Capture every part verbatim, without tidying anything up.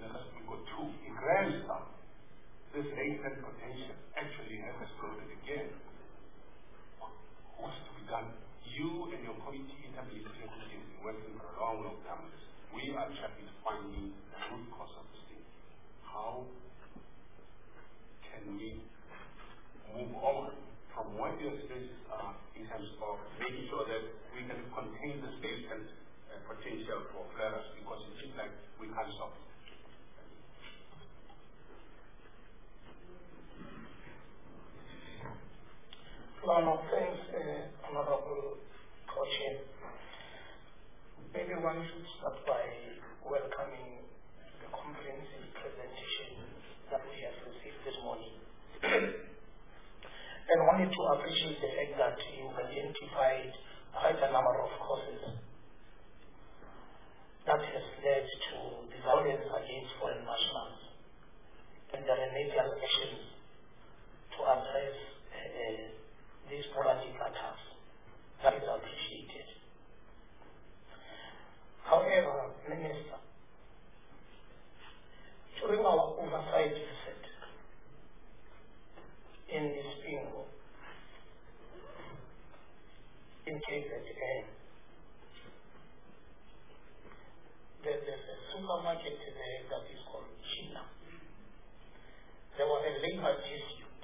because we got two in Grand South. This latent potential actually has exploded again. What's to be done? You and your committee, intermediate committee, have been working for a long, long time on this. We are trying to find the root cause of this thing. How can we move on from what your spaces are in terms of making sure that we can contain the space and uh, potential for flare-ups, because it seems like we can't stop it. No, no, thanks, uh, Honorable Co-Chair. Maybe one should start by welcoming the comprehensive presentation that we have received this morning. And wanted to appreciate the fact that you identified quite a number of causes that has led to the violence against foreign nationals and the remedial actions to address uh, these sporadic attacks. That is appreciated. However, Minister, during our oversight visit in this bingo, in K Z N, there's a supermarket there that is called China. There was a labor dispute,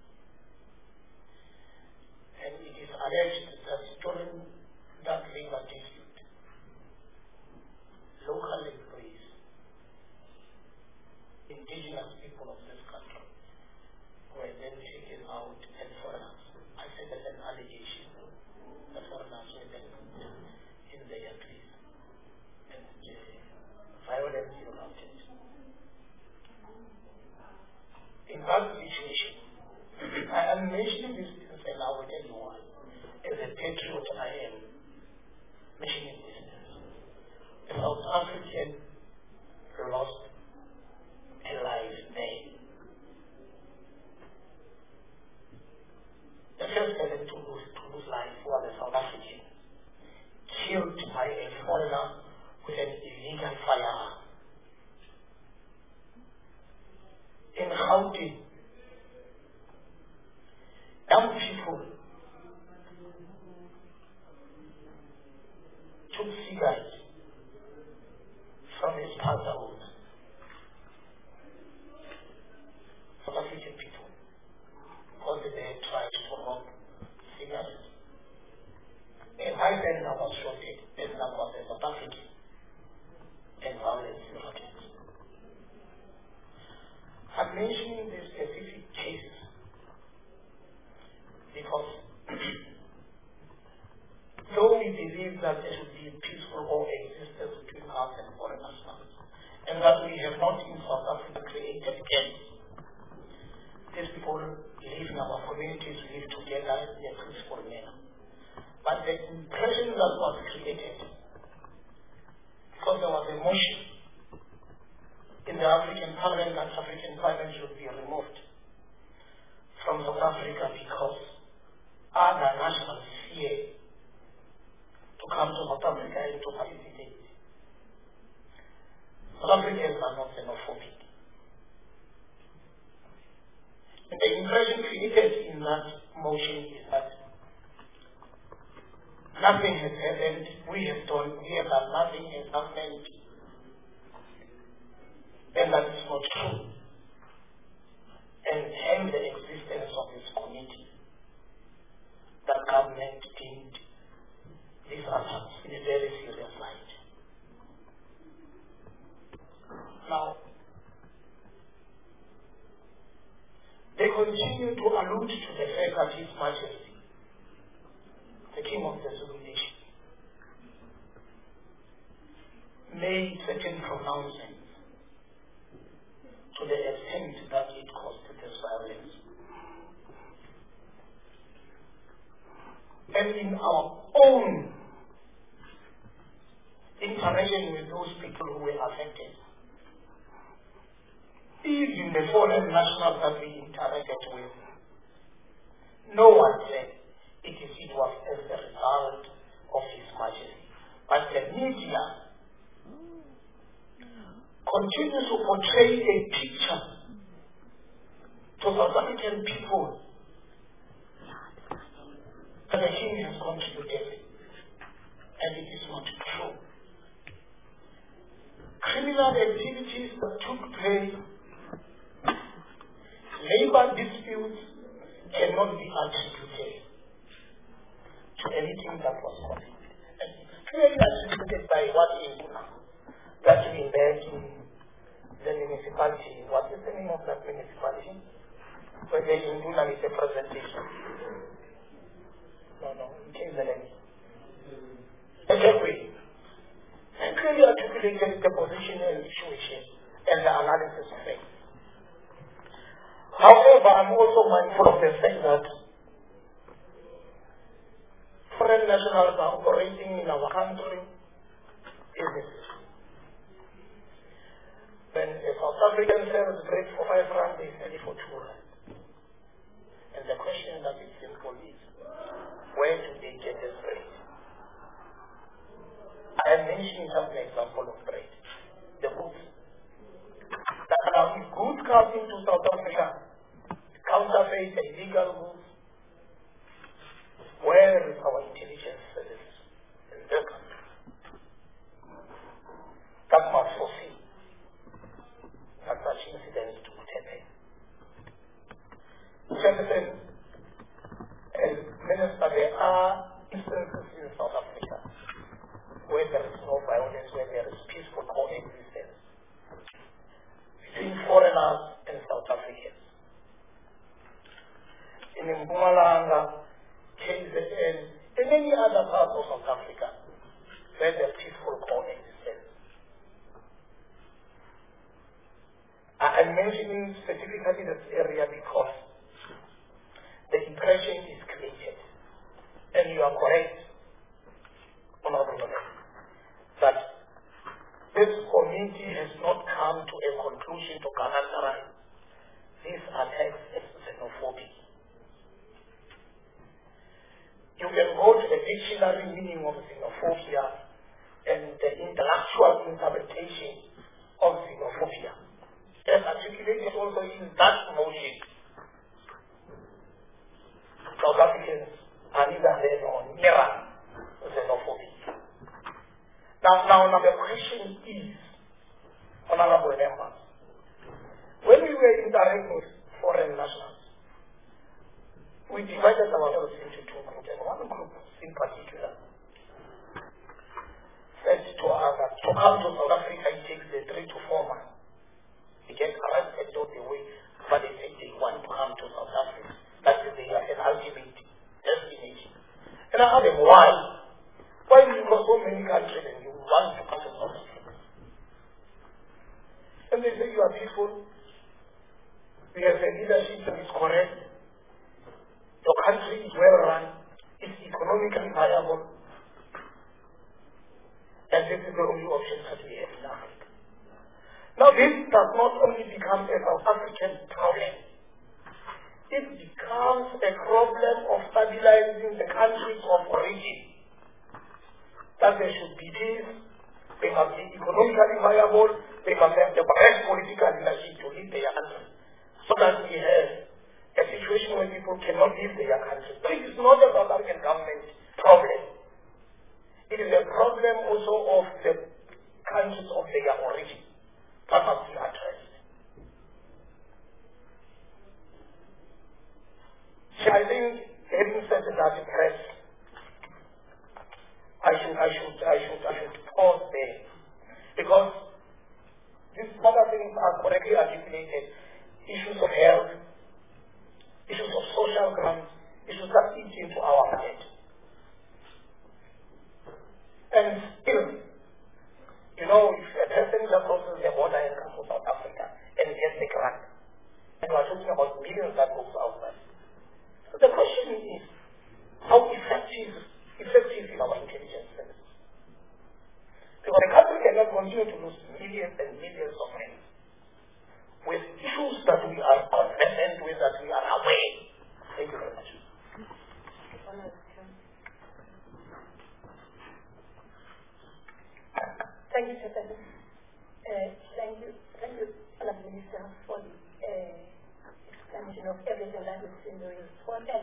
and it is alleged that during that labor dispute, local employees, indigenous people of this country, were then taken out and foreigners. I said that's an allegation. The foreigners were then in their place, and uh, violence erupted. In that situation, I am mentioning this and I will tell you why. As a patriot, I am mentioning this. A South African lost a life there. The first person to lose, to lose life was a South African, killed by a foreigner with an illegal firearm. In Gauteng, young people took cigarettes from his passport. South African people, because they had tried to rob cigarettes. And I then I was shot at, and I was a South African, and violence erupted. I'm mentioning these specific cases because though we believe that there should be peaceful coexistence between us and foreign nationals, and that we have not in South Africa created gangs, these people live in our communities, live together in a peaceful manner. But the impression that was created, because there was a motion in the African Parliament that African Parliament should be removed from South Africa because other nationals fear to come to South Africa and to participate. South Africans are not xenophobic. And the impression created in that motion is that nothing has happened, we have done, we have done nothing has happened. And that is not true. And hence the existence of this committee, the government deemed these attacks in a very serious light. Now, they continue to allude to the fact that His Majesty, the King of the Zulu nation, made certain pronouncements to the extent that it caused this violence. And in our own interaction with those people who were affected, even the foreign nationals that we interacted with, no one said it, is, it was as a result of His Majesty. But the media continue to portray a picture to South African people that the king has gone to the devil. And it is not true. Criminal activities that took place, labor disputes, cannot be attributed to anything that was committed. And clearly attributed by what in Puna, that we met in the municipality. What is the name of that municipality? Where the Induna is a presentation. No, no, it is the name. Exactly. And clearly articulated the position and situation and the analysis of it. However, I'm also mindful of the fact that foreign nationals are operating in our country businesses. When a South African sells bread for five rand, they sell it for two rand. And the question that is simple is, where do they get this bread? I am mentioning just an example of bread. The goods. That now if goods come into South Africa, counterfeit, illegal goods, where is our intelligence service in this country? That must foresee that such incidents do happen. Jefferson, as Minister, there are instances in South Africa where there is no violence, where there is peaceful coexistence between foreigners and South Africans. In Mpumalanga, K Z N, and many other parts of South Africa, where there is peaceful coexistence. I am mentioning specifically this area because the impression is created, and you are correct, Honorable, that this committee has not come to a conclusion to characterize these attacks as xenophobic. You can go to the dictionary meaning of xenophobia and the intellectual interpretation of xenophobia, as articulated also in that motion. South Africans are neither there nor near xenophobic. Now, now, now the question is, Honorable members, when we were interacting with foreign nationals, we divided ourselves into two groups, and one group in particular said to us that to come to South Africa it takes the three to four months. They get arrested all the way, but they say they want to come to South Africa. That is their ultimate destination. And I asked them, why? Why do you go so many countries and you want to come to South Africa? And they say, you are peaceful. We have a leadership that is correct. Your country is well run. It's economically viable. And this is the only option that we have in Africa. Now this does not only become a South African problem. It becomes a problem of stabilizing the countries of origin. That there should be peace, they must be economically viable, they must have the correct political leadership to lead their country. So that we have a situation where people cannot leave their country. But it is not a South African government problem. It is a problem also of the countries of their origin that must be addressed. So I think, having said that, press, I should, I should, I should, I should pause there, because these other things are correctly articulated. Issues of health, issues of social grants, issues that eat into our head. And still, you know, if a person just crosses the border and comes to South Africa and gets the grant, and we are talking about millions that goes outside. So the question is, how effective, effective is our intelligence service? Because the country cannot continue to lose millions and millions of men with issues that we are conversant with, that we are aware. Thank you very much. Thank you, Secretary. Uh, thank you.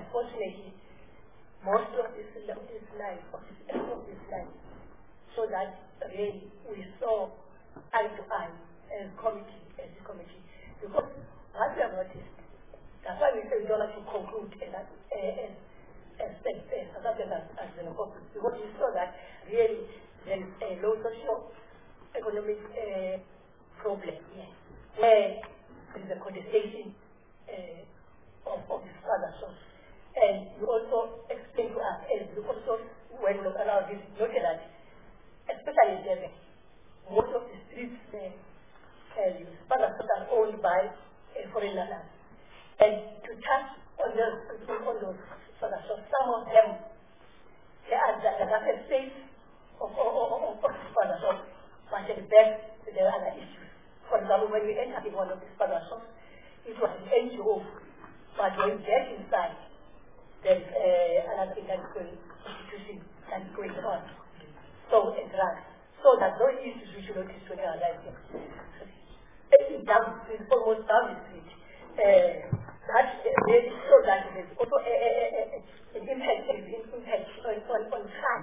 unfortunately, most of this, of this life, of this, of this life, so that really we saw eye to eye as committee, as a committee. Because what we have noticed, that's why we say we don't have to conclude as, as, as, as South Africa as, as an corporate, because we saw that really there is a low socio-economic uh, problem here, where there is a contestation uh, of, of this father source. And you also explain to us, as you also, when we look around this, noted that, especially in Durban, most of the streets there, uh, father source are owned by uh, foreign lands. And to touch on those, on those father source, some of them, they are the, the market space of, of, of, of father source, but at the back, there are other issues. For example, when we enter in one of these father source, it was an N G O, but when we get inside, there is uh, another thing that is going, institution that is going on. So, and drugs. So that those issues we should notice when we are alive. It's down, it's almost down the street. Uh, that uh, so that there is also a, a, a, a, an impact, an impact on, on, on crime.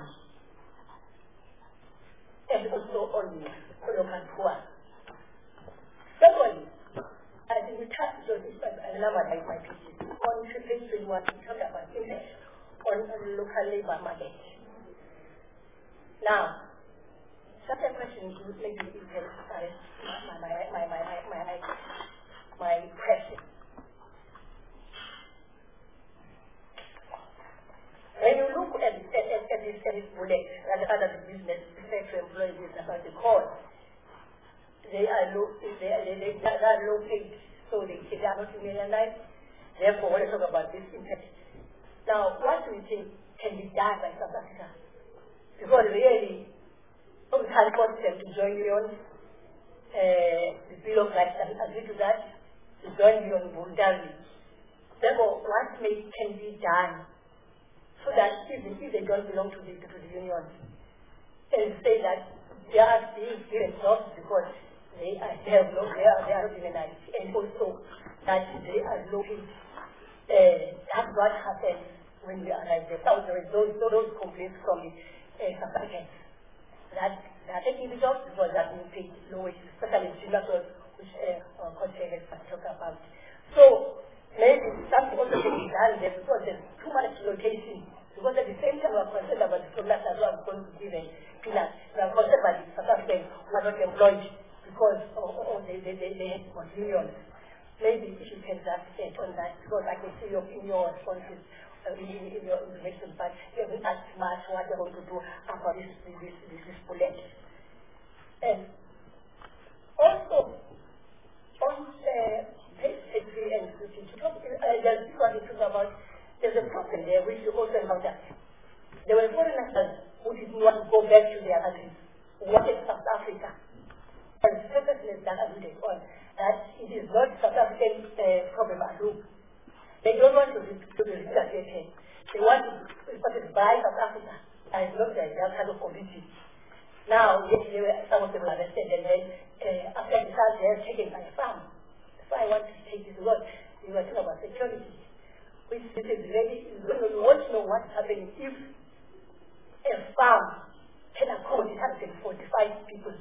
And also on local poor. Secondly, I think we touched on this, I remember like my pieces. On page twenty-one, we talked about impact on a local labor market. Now, such a question maybe you can arrest my, my, my, my, my, my, my, my question. When you look at, at, at, at this, at this bullet, and other business, sector employees, as I call, they are low, they are, they, they, they are low paid, so they, they are not unionized. Therefore, when I talk about this impact, now what do we think can be done by South Africa? Because really, we can't force them to join unions. Uh, the Bill of Rights doesn't agree to that. To join unions voluntarily. Therefore, what may can be done so that even if they don't belong to the to the unions, and say that they are being given jobs because they are they have no they are they are unionized, and also that they are looking. Uh, that's what happens when we arrive there. So there is those, those complaints from the uh, South Africans that they are taking the jobs because they are being paid low wages, especially in Singapore, which uh, our colleagues are talking about. So maybe something also can be done there because there's too much location. Because at the same time we are concerned about the programs that we are going to give a pillar. We are concerned about the South Africans who are not employed because oh, oh, they, they, they, they have millions. Maybe if you can just say on that, because I can see your, in your responses, uh, in, in your information, but you haven't asked much what you're going to do about this, this, this, this bullet. And also, on uh, page three and fifty, uh, there's what we talk about, there's a problem there which you also encountered. There were foreigners who didn't want to go back to their countries, who wanted South Africa. And purposeless that alluded on that it is not South African uh, problem at all. They don't want to be, to be repatriated. They want to be repatriated by South Africa. And it's not that they are kind of community. Now, yes, they were, some of them understand, and then uh, after the start, they are taken by a farm. That's why I want to take this word. We were talking about security, which this is really, we want to know what's happening if a farm can accommodate one hundred forty-five people.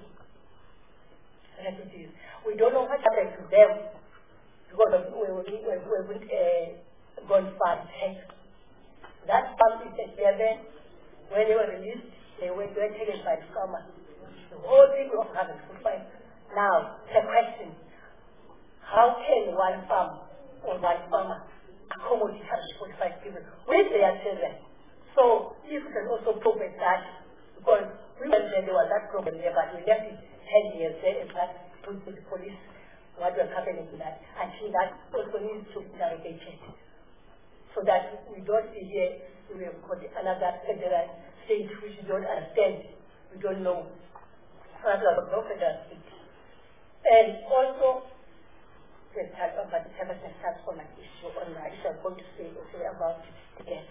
Refugees. We don't know what happened to them because we haven't uh, gone far ahead. That farm is at eleven. When they were released, they were, they were taken by the farmers. The whole thing of having food fight. Now, the question, how can one farm or one farmer accommodate one hundred forty-five people with their children? So, if we can also prove that, because we went there, there was that problem there, but we left it ten years there, in fact, put to the police what was happening to that. I think that also needs to be interrogated. So that we don't see here, we have got another federal state which we don't understand, we don't know. Another no federal state. And also, we've talked about the Everton transformer issue on that, which I'm going to say also about it again.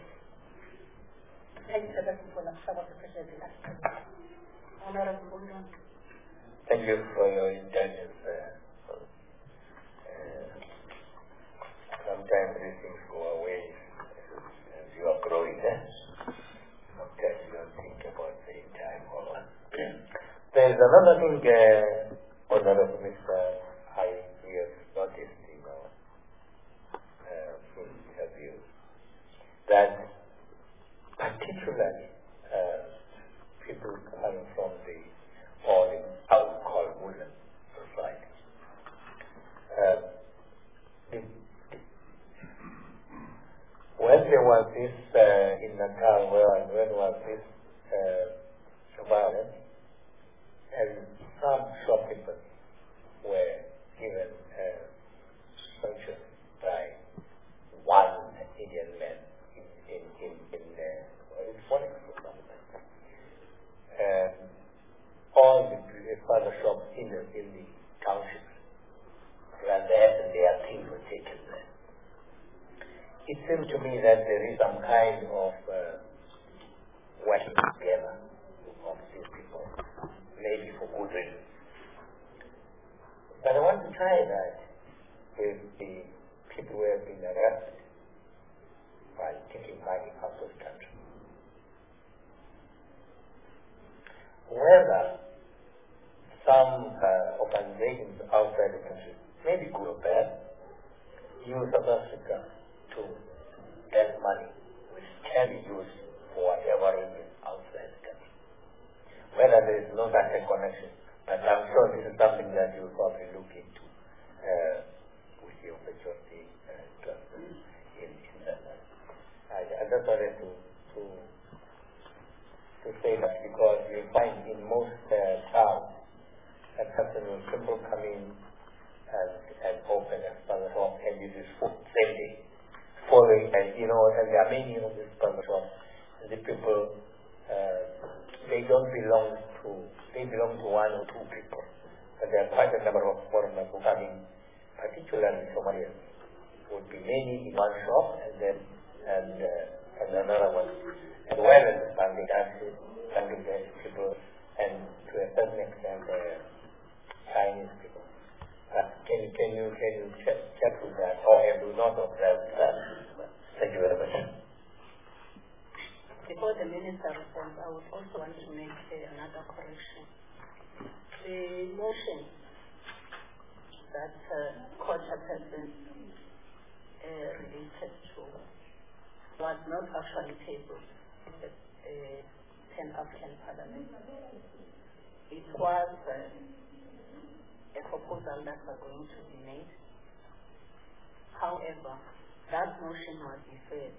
Thank you, Everton, for some of the questions you asked. Honorable Bundon. Thank you for your indulgence. Uh, uh, sometimes these things go away. Another thing, uh, Honorable Mister I we have noticed in our uh, in interviews that particularly uh, people coming from the or the out-called Muslim society, uh, the, when there was this uh, in Natal, where when was this uh, violence, and some shopkeepers were given uh, sanctions by one Indian man in in in, in uh, in Phoenix or something. Uh, all the further shops in the in the township ran there, and their things were taken there. It seems to me that there is some kind of uh, working together of these people, maybe for good reason. But I want to try that with the people who have been arrested while taking money out of the country. Whether some uh, organizations outside the country, maybe good or bad, use South Africa to get money, which can be used for whatever reason outside the country. Whether there is no such a connection, but I'm sure this is something that you'll probably look into uh, with the opportunity uh, in, in that. I, I just wanted to, to to say that because you find in most uh, towns a person will simply come in and, and open a sponsor shop and use his food same day. Following, and you know, and there are many of these sponsor shops, and the people, uh, they don't belong to, they belong to one or two people. But there are quite a number of foreigners who come in, particularly Somalians. Would be many in one shop and then, and, uh, and another one. And well understanding actually, Bangladesh people, and to a certain extent, uh, Chinese people. Uh, can you can you can you check, check with that, or have you not observed that? Thank you very much. Before the minister responds, I would also want to make uh, another correction. The motion that uh, culture person uh, related to was not actually tabled in the uh, Pan-African Parliament. It was uh, a proposal that was going to be made. However, that motion was deferred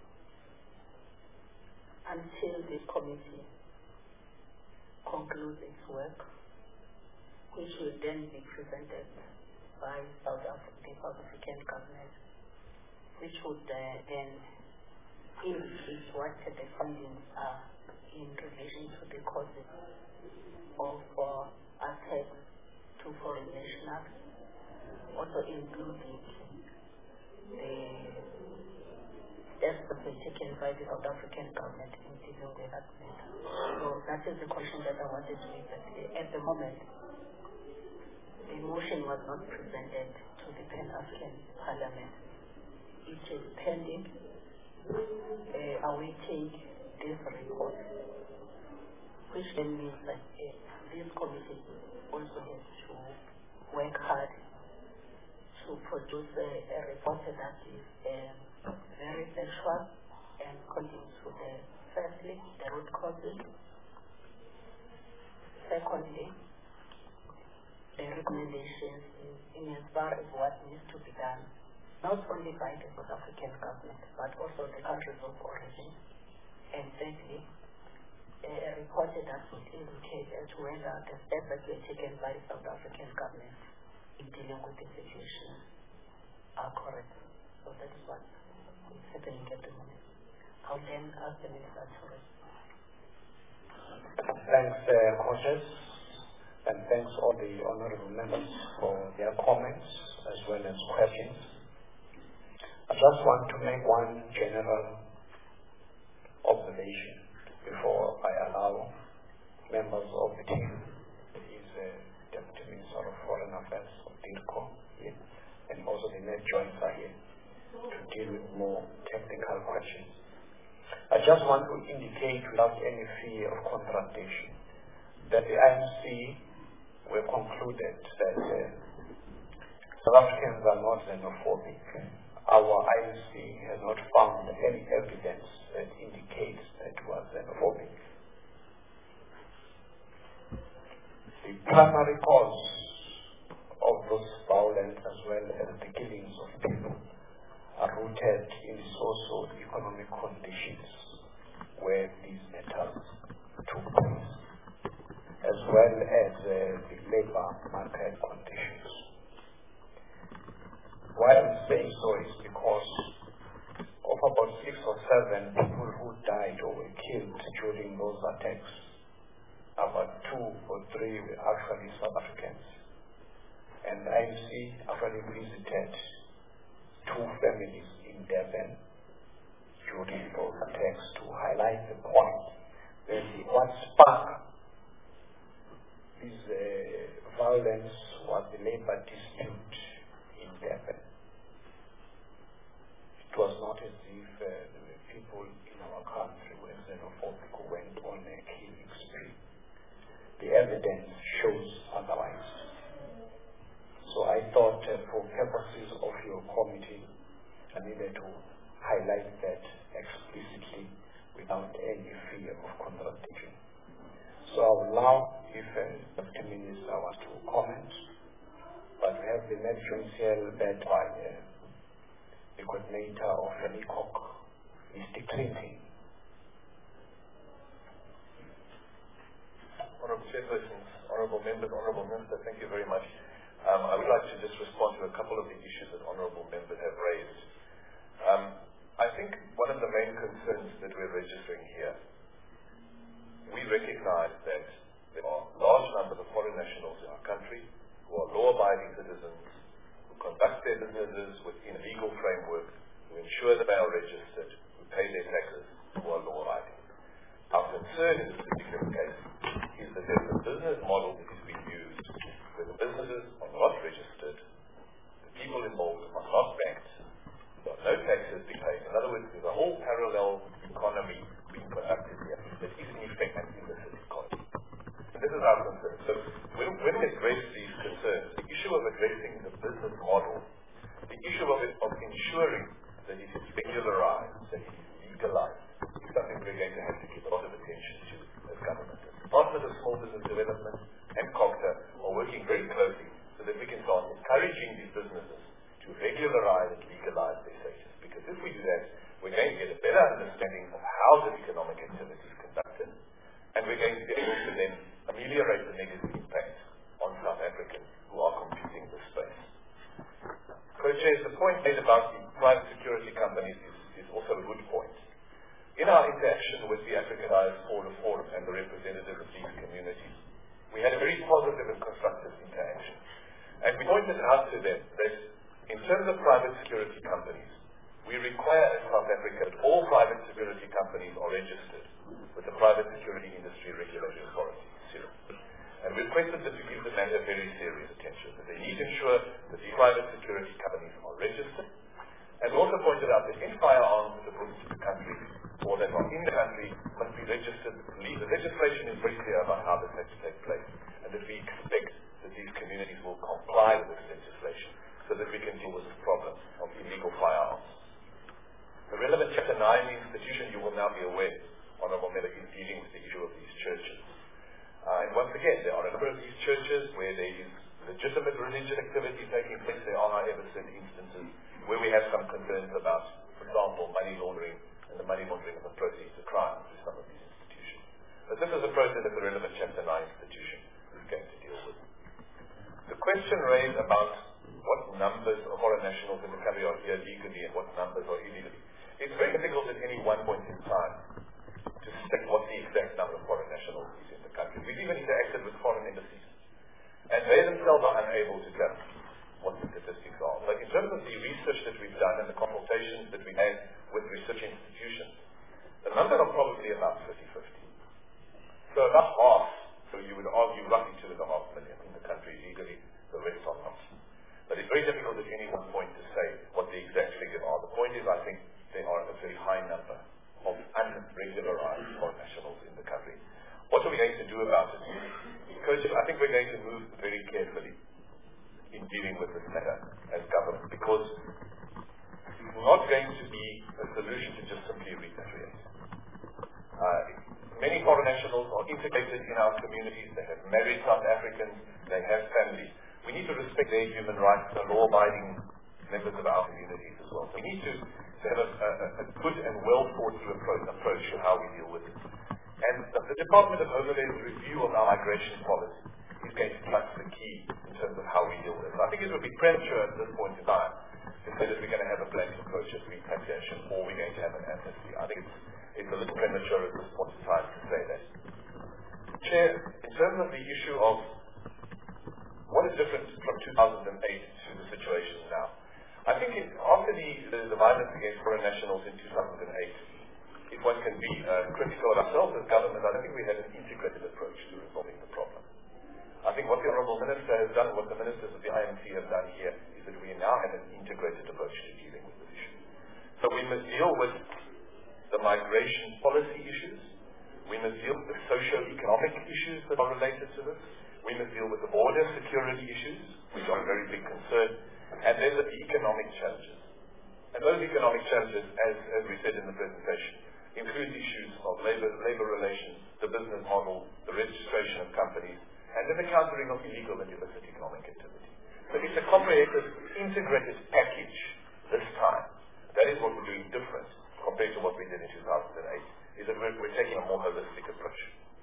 until the committee concludes its work, which will then be presented by South Africa, the South African government, which would uh, then indicate what the findings are in relation to the causes of uh, attacks to foreign nationals, also including the steps that were taken by the South African government in dealing with that matter. So that is the question that I wanted to make. At the moment, the motion was not presented to the Pan-African Parliament. It is pending, uh, awaiting this report, which then means that uh, this committee also has to work hard to produce a, a report that is um, very factual and continues with the, firstly, the root causes, secondly, the recommendations in, in as far as what needs to be done, not only by the South African government, but also the countries of origin, and thirdly, a report that would indicate as to whether the steps that were taken by the South African government in dealing with the situation are correct. So that is what is happening at the moment. I'll then ask the Minister to respond. Thanks, uh, coaches, and thanks all the honorable members for their comments as well as questions. I just want to make one general observation before I allow members of the team, is uh, Deputy Minister of Foreign Affairs of DIRCO here, and also the net joints are here to deal with more technical questions. I just want to indicate without any fear of contradiction that the I M C were concluded that uh, South Africans are not xenophobic. Our I M C has not found any evidence that indicates that we are xenophobic. The primary cause of this violence, as well as the killings of people, are rooted in socio-economic conditions where these matters took place, as well as uh, the labor market conditions. Why I'm saying so is because of about six or seven people who died or were killed during those attacks, about two or three were actually South Africans. And I M C actually visited two families in Durban during those attacks to highlight the point that what sparked this uh, violence was the labor dispute in Durban. It was not as if uh, there were people in our country who were xenophobic who went on a killing spree. The evidence shows otherwise. So I thought uh, for purposes of your committee, I needed to highlight that explicitly without any fear of contradiction. So I will now, if uh, fifteen minutes I want to comment, but we have the mentions here led by uh, the coordinator of N I C O C, Mister Clinton. Honourable Chairpersons, Honourable Members, Honourable Minister, thank you very much. Um, I would like to just respond to a couple of the issues that Honourable Members have raised. Um, I think one of the main concerns that we're registering here, we recognise that there are large numbers of foreign nationals in our country who are law-abiding citizens, who conduct their businesses within a legal framework, who ensure that they are registered, who pay their taxes, who are law-abiding. Our concern in this particular case is that there's a business model that is being used where the businesses are not registered, the people involved are not banked, there are no taxes being paid. In other words, there's a whole parallel economy being conducted here that is in effect an illicit economy. And this is our concern. So when, when we address these concerns, the issue of addressing the business model, the issue of, it, of ensuring that it is regularized, that it is legalized, is something we're going to have to give a lot of attention to as government. The Department of Small Business Development and COGTA are working very closely so that we can start encouraging these businesses to regularize and legalize their status. Because if we do that, we're going to get a better understanding of how this economic activity is conducted, and we're going to be able to then ameliorate the negative impact on South Africans who are competing this space. Co-Chairs, the point made about the private security companies is, is also a good point. In our interaction with the Africanized Forum Forum and the representatives of these communities, we had a very positive and constructive interaction. And we pointed out to them that in terms of private security companies, we require in South Africa that all private security companies are registered with the Private Security Industry Regulatory Authority, CIRA. And we requested them to give the matter very serious attention, that they need to ensure that the private security companies are registered. And we also pointed out that any firearms that are brought into the country or that are in the country must be registered. The legislation is very clear about how this has to take place, and that we expect that these communities will comply with this legislation so that we can deal with this problem of illegal firearms. The relevant Chapter nine institution, you will now be aware, Honourable Member, is dealing with the issue of these churches. Uh, and once again, there are a number of these churches where there is legitimate religious activity taking place. There are, however, certain instances where we have some concerns about, for example, money laundering and the money laundering of the proceeds of crime through some of these institutions. But this is a process that the relevant Chapter nine institution is going to deal with. The question raised about what numbers of foreign nationals in the country are here legally and what numbers are illegally. It's very difficult at any one point in time to state what the exact number of foreign nationals is in the country. We've even interacted with foreign embassies, and they themselves are unable to tell what the statistics are. But in terms of the research that we've done and the consultations that we've had with research institutions, the number are probably about fifty-fifty. So about half, so you would argue roughly two and a half million in the country legally, the rest are not. But it's very difficult at any one point to say what the exact figures are. The point is, I think, there are a very high number of unregularized foreign nationals in the country. What are we going to do about it? Coaches, I think we're going to move very carefully in dealing with this matter as government, because it's not going to be a solution to just simply repatriate. Uh, many foreign nationals are integrated in our communities. They have married South Africans. They have families. We need to respect their human rights, the law-abiding members of our communities as well. So we need to, to have a, a, a good and well-thought-through approach, approach to how we deal with it. And the, the Department of Home Affairs review of our migration policy is going to touch the key in terms of how we deal with it. I think it would be premature at this point in time to say that we're going to have a blanket approach of repatriation or we're going to have an amnesty. I think it's, it's a little premature at this point in time to say that. Chair, in terms of the issue of what is different from two thousand eight to the situation now, I think it, after the, the, the violence against foreign nationals in two thousand eight, if one can be uh, critical of ourselves as government, I don't think we had an integrated approach to resolving the problem. I think what the Honourable Minister has done, what the ministers of the I M C have done here, is that we now have an integrated approach to dealing with this issue. So we must deal with the migration policy issues. We must deal with the socio-economic issues that are related to this. We must deal with the border security issues, which are a very big concern. And then the economic challenges. And those economic challenges, as, as we said in the presentation, include issues of labor, labor relations, the business model, the registration of companies, and then the countering of illegal and illicit economic activity. So it's a comprehensive, integrated package this time. That is what we're doing different compared to what we did in two thousand eight, is that we're, we're taking a more holistic approach.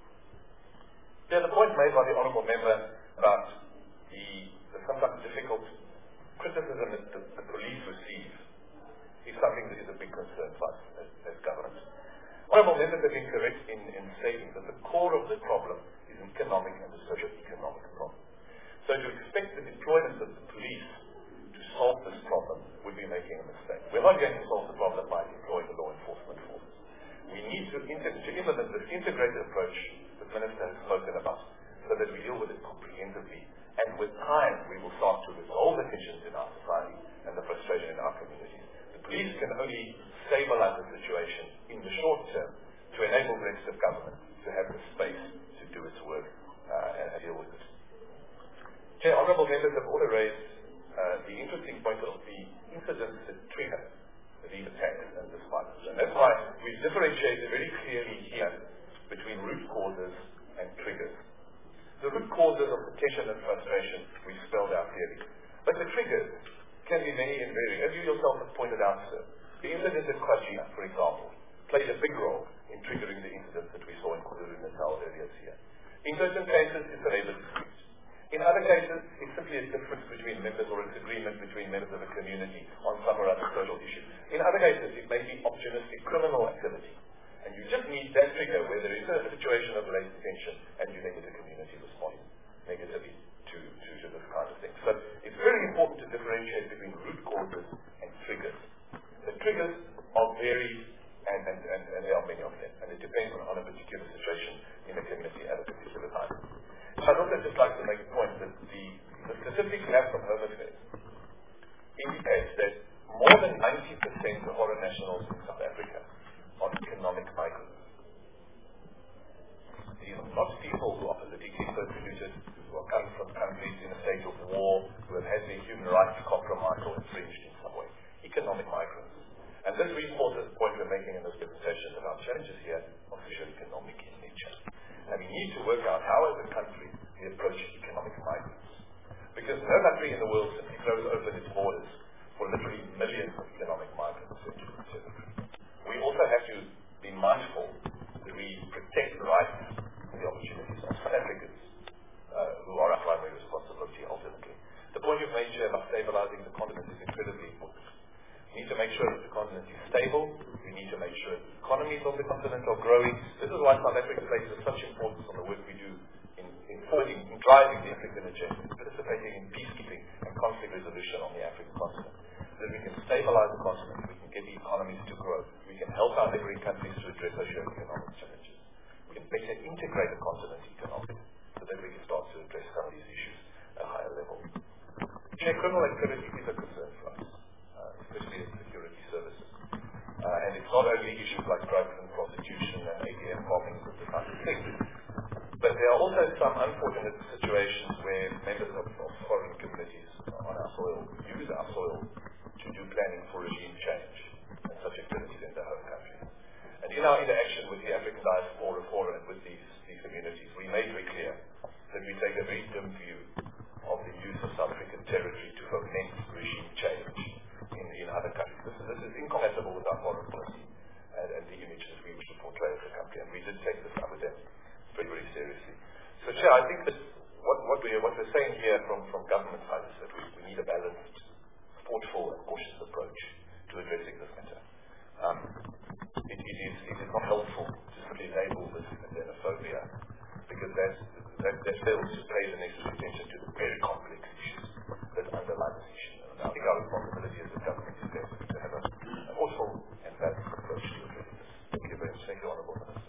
There's a point made by the Honourable Member about the, the sometimes difficult criticism that the, the police receive is something that is a big concern for us as, as government. Honourable Members have been correct in, in stating that the core of the problem is an economic and a socio-economic problem. So to expect the deployment of the police to solve this problem would be making a mistake. We're not going to solve the problem by deploying the law enforcement forces. We need to, inter- to implement this integrated approach that the Minister has spoken about, so that we deal with it comprehensively. And with time, we will start to resolve the tensions in our society and the frustration in our communities. The police can only stabilize the situation in the short term to enable the rest of government to have the space to do its work uh, and deal with it. Chair, Honourable Members have also raised uh, the interesting point of the incidents that trigger these attacks and this violence. And that's why we've differentiated very clearly here between root causes and triggers. The root causes of the tension and frustration we've spelled out clearly. But the triggers can be many and varied. As you yourself have pointed out, sir, the incident at Kwajina, for example, played a big role in triggering the incidents that we saw in KwaZulu-Natal earlier this year. In certain cases, it's a labor dispute. In other cases, it's simply a difference between members or a disagreement between members of a community on some or other social issue. In other cases, it may be opportunistic criminal activity. And you just need that trigger where there is a situation of latent tension and you need the community responding negatively to, to, to this kind of thing. So it's very important to differentiate between root causes and triggers. The triggers are varied and, and, and, and there are many of them. And it depends on, on a particular situation in a community at a particular time. I'd also just like to make a point that the, the statistics we have from Home Affairs indicates that more than ninety percent of foreign nationals in South Africa are economic migrants. These are not people who are politically persecuted, who are coming from countries in a state of war, who have had their human rights compromised or infringed in some way. Economic migrants. And this reinforces the point we're making in this presentation that our challenges here are socio-economic in nature. And we need to work out how, as a country, we approach economic migrants. Because no country in the world simply throws open its borders for literally millions of economic migrants. We also have to be mindful that we protect the rights and the opportunities of South Africans, uh, who are our primary responsibility ultimately. The point you've made, Chair, about stabilizing the continent is incredibly important. We need to make sure that the continent is stable. We need to make sure that the economies of the continent are growing. This is why South Africa places such importance on the work we do in, in forwarding, in driving the African agenda, participating in peacekeeping and conflict resolution on the African continent. So that we can stabilize the continent, we can get the economies to grow, we can help our neighboring countries to address socio-economic challenges. We can better integrate the continent economically so that we can start to address some of these issues at a higher level. Chair, criminal activity is a concern for us, especially in security services. Uh, and it's not only issues like drugs and prostitution and A T M bombings and this kind of thing. But there are also some unfortunate situations where members of, of foreign communities on our soil use our soil to do planning for regime change and such activities in their home country. And in our interaction with the African Diaspora Forum and with these, these communities, we made very clear that we take a very dim view of the use of South African territory to foment regime change in, in other countries. This is, this is incompatible with our foreign policy and, and the image that we wish to portray as a country, and we did take this up with them very, very seriously. So, Chair, I think that what, what, we, what we're saying here from, from government side is that we, we need a balanced, thoughtful, and cautious approach to addressing this matter. Um, it, it, is, it is not helpful to simply label this as xenophobia, because that, that, that fails to pay the necessary attention to the very complex issues that underlie this issue. And I think our responsibility as a government is there to have a, a thoughtful and balanced approach to addressing this. Thank you very much. Thank you, Honourable Minister.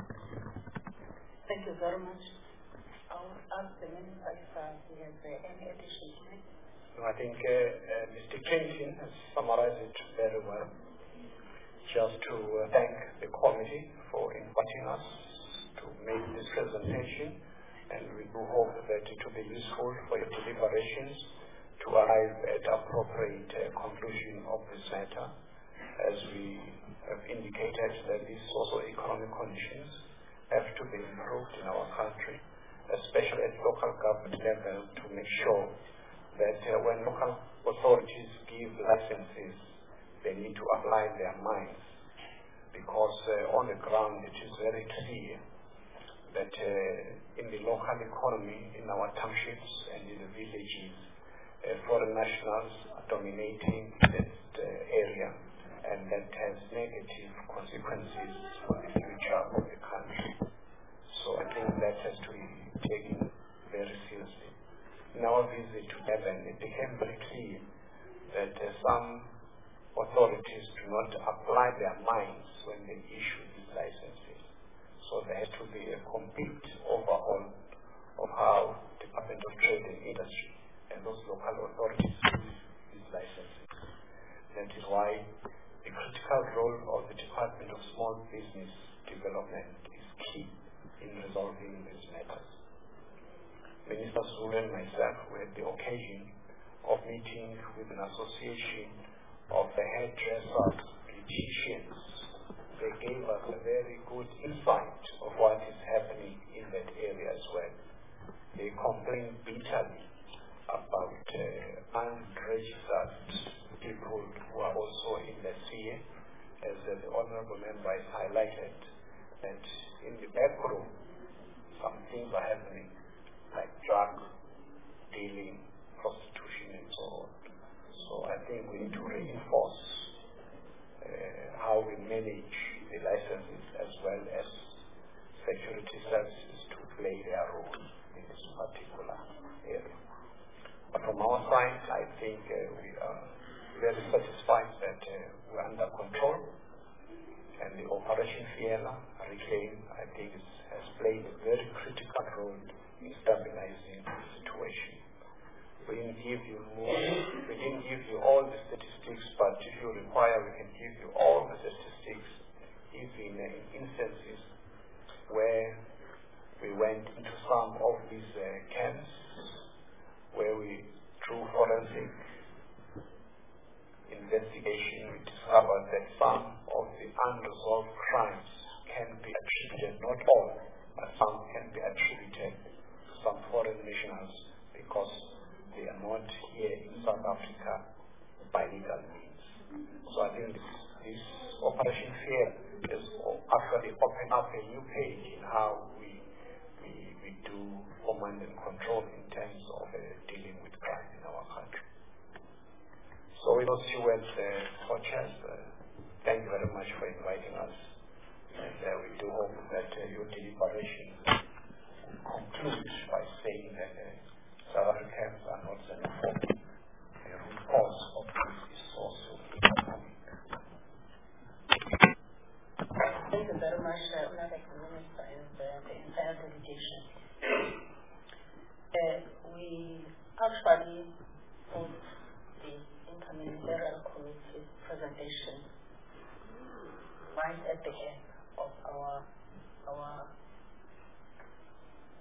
Thank you very much. I will ask the Minister if uh, he has uh, any addition to it. No, I think uh, uh, Mister Kingsley has summarized it very well. Just to uh, thank the committee for inviting us to make this presentation, and we do hope that it will be useful for your deliberations to arrive at appropriate uh, conclusion of this matter, as we have indicated that these socio-economic conditions have to be improved in our country, especially at local government level, to make sure that uh, when local authorities give licenses, they need to apply their minds, because uh, on the ground it is very clear that uh, in the local economy, in our townships and in the villages, uh, foreign nationals are dominating that uh, area, and that has negative consequences for the future of the country. So I think that has to be taken very seriously. In our visit to Durban, it became very clear that uh, some authorities do not apply their minds when they issue these licenses. So there has to be a complete overhaul of how the Department of Trade and Industry and those local authorities use these licenses. That is why the critical role of the Department of Small Business Development is key in resolving these matters. Minister Zulu and myself we had the occasion of meeting with an association of the hairdressers, beauticians. They gave us a very good insight of what is happening in that area as well. They complain bitterly about uh, unregistered people who are also in the C A, as uh, the Honourable Member has highlighted, that in the back room some things are happening, like drug dealing, prostitution, and so on. So I think we need to reinforce uh, how we manage the licenses, as well as security services to play their role in this particular area. But from our side, I think uh, we are very satisfied that uh, we're under control, and the Operation Fiela Reclaim, I think, is, has played a very critical role in stabilizing the situation. We didn't give you more, we didn't give you all the statistics, but if you require, we can give you all the statistics, even in instances where we went into some of these uh, camps, where we, through forensic investigation, we discovered that some of the unresolved crimes can be attributed, not all, but some can be attributed to some foreign nationals, because they are not here in South Africa by legal means. So I think this, this Operation Fear is actually opened up a new page in how we we, we do command and control in terms of uh, dealing with crime in our country. So with those few words, uh, co-chairs, uh, thank you very much for inviting us, and uh, we do hope that uh, your deliberation will conclude by saying that uh, South Africans are not xenophobic. The root cause of this is also economic. Thank you very much, uh, Honourable Minister, and uh, the entire delegation. Uh, we actually put the Interministerial Committee's presentation right at the end of our our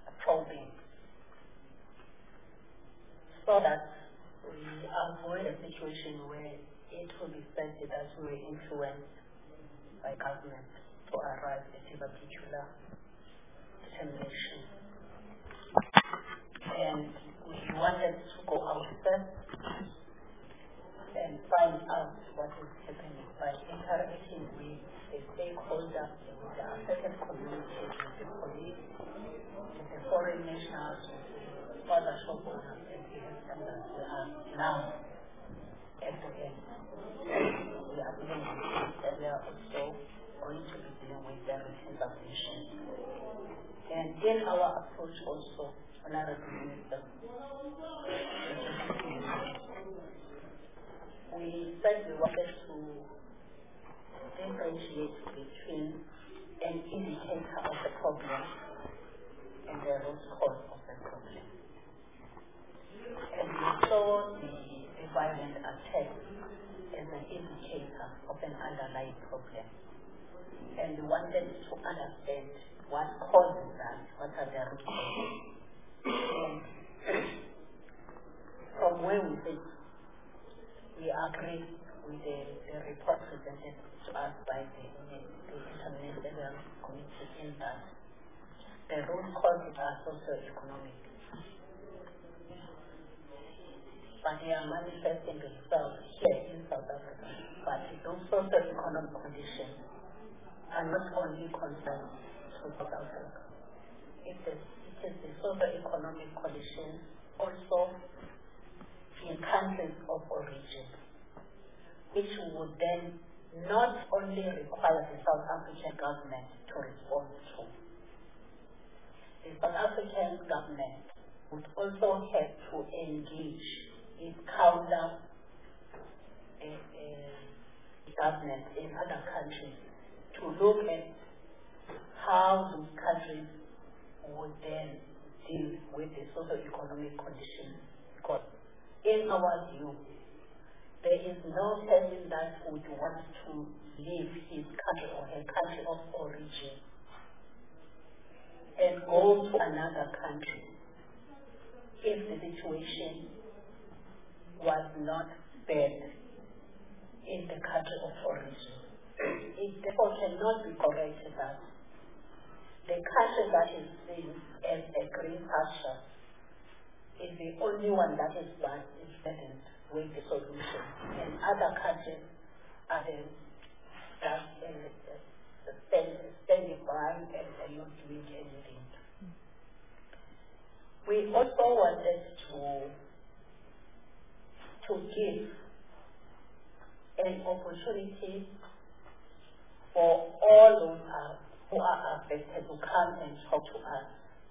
avoid a situation where it will be said that we were influenced by government to arrive at a particular determination. And we wanted to go out first and find out what is happening by interacting with the stakeholders, with the affected communities, with the police, with the foreign nationals, with the other shop owners, and the standards we are now at the end. We are dealing with this, and we are also going to be dealing with the written submission. And in our approach also, Honorable Minister, we said we wanted to differentiate between an indicator of the problem and the root cause of the problem. And we saw the, the violent attack as an indicator of an underlying problem. And we wanted to understand what causes that, what are the root causes. And from where we sit, we agree with the, the report presented to us by the, the, the International Committee in that the root causes are socio-economic. But they are manifesting themselves here in South Africa. But those socio-economic conditions are not only concerned to South Africa. It is, it is the socio-economic conditions also in countries of origin, which would then not only require the South African government to respond to. The South African government would also have to engage its counter uh, uh, government in other countries to look at how those countries would then deal with the socio-economic conditions. Because in our view, there is no person that would want to leave his country or her country of origin and go to another country if the situation was not bad in the country of origin. It therefore cannot be correct that the country that is seen as a green pasture is the only one that is bad, is burdened with the solution, and other countries are the, just uh, uh, stand, standing by and, and not doing anything. We also wanted to to give an opportunity for all those uh, who are affected to come and talk to us.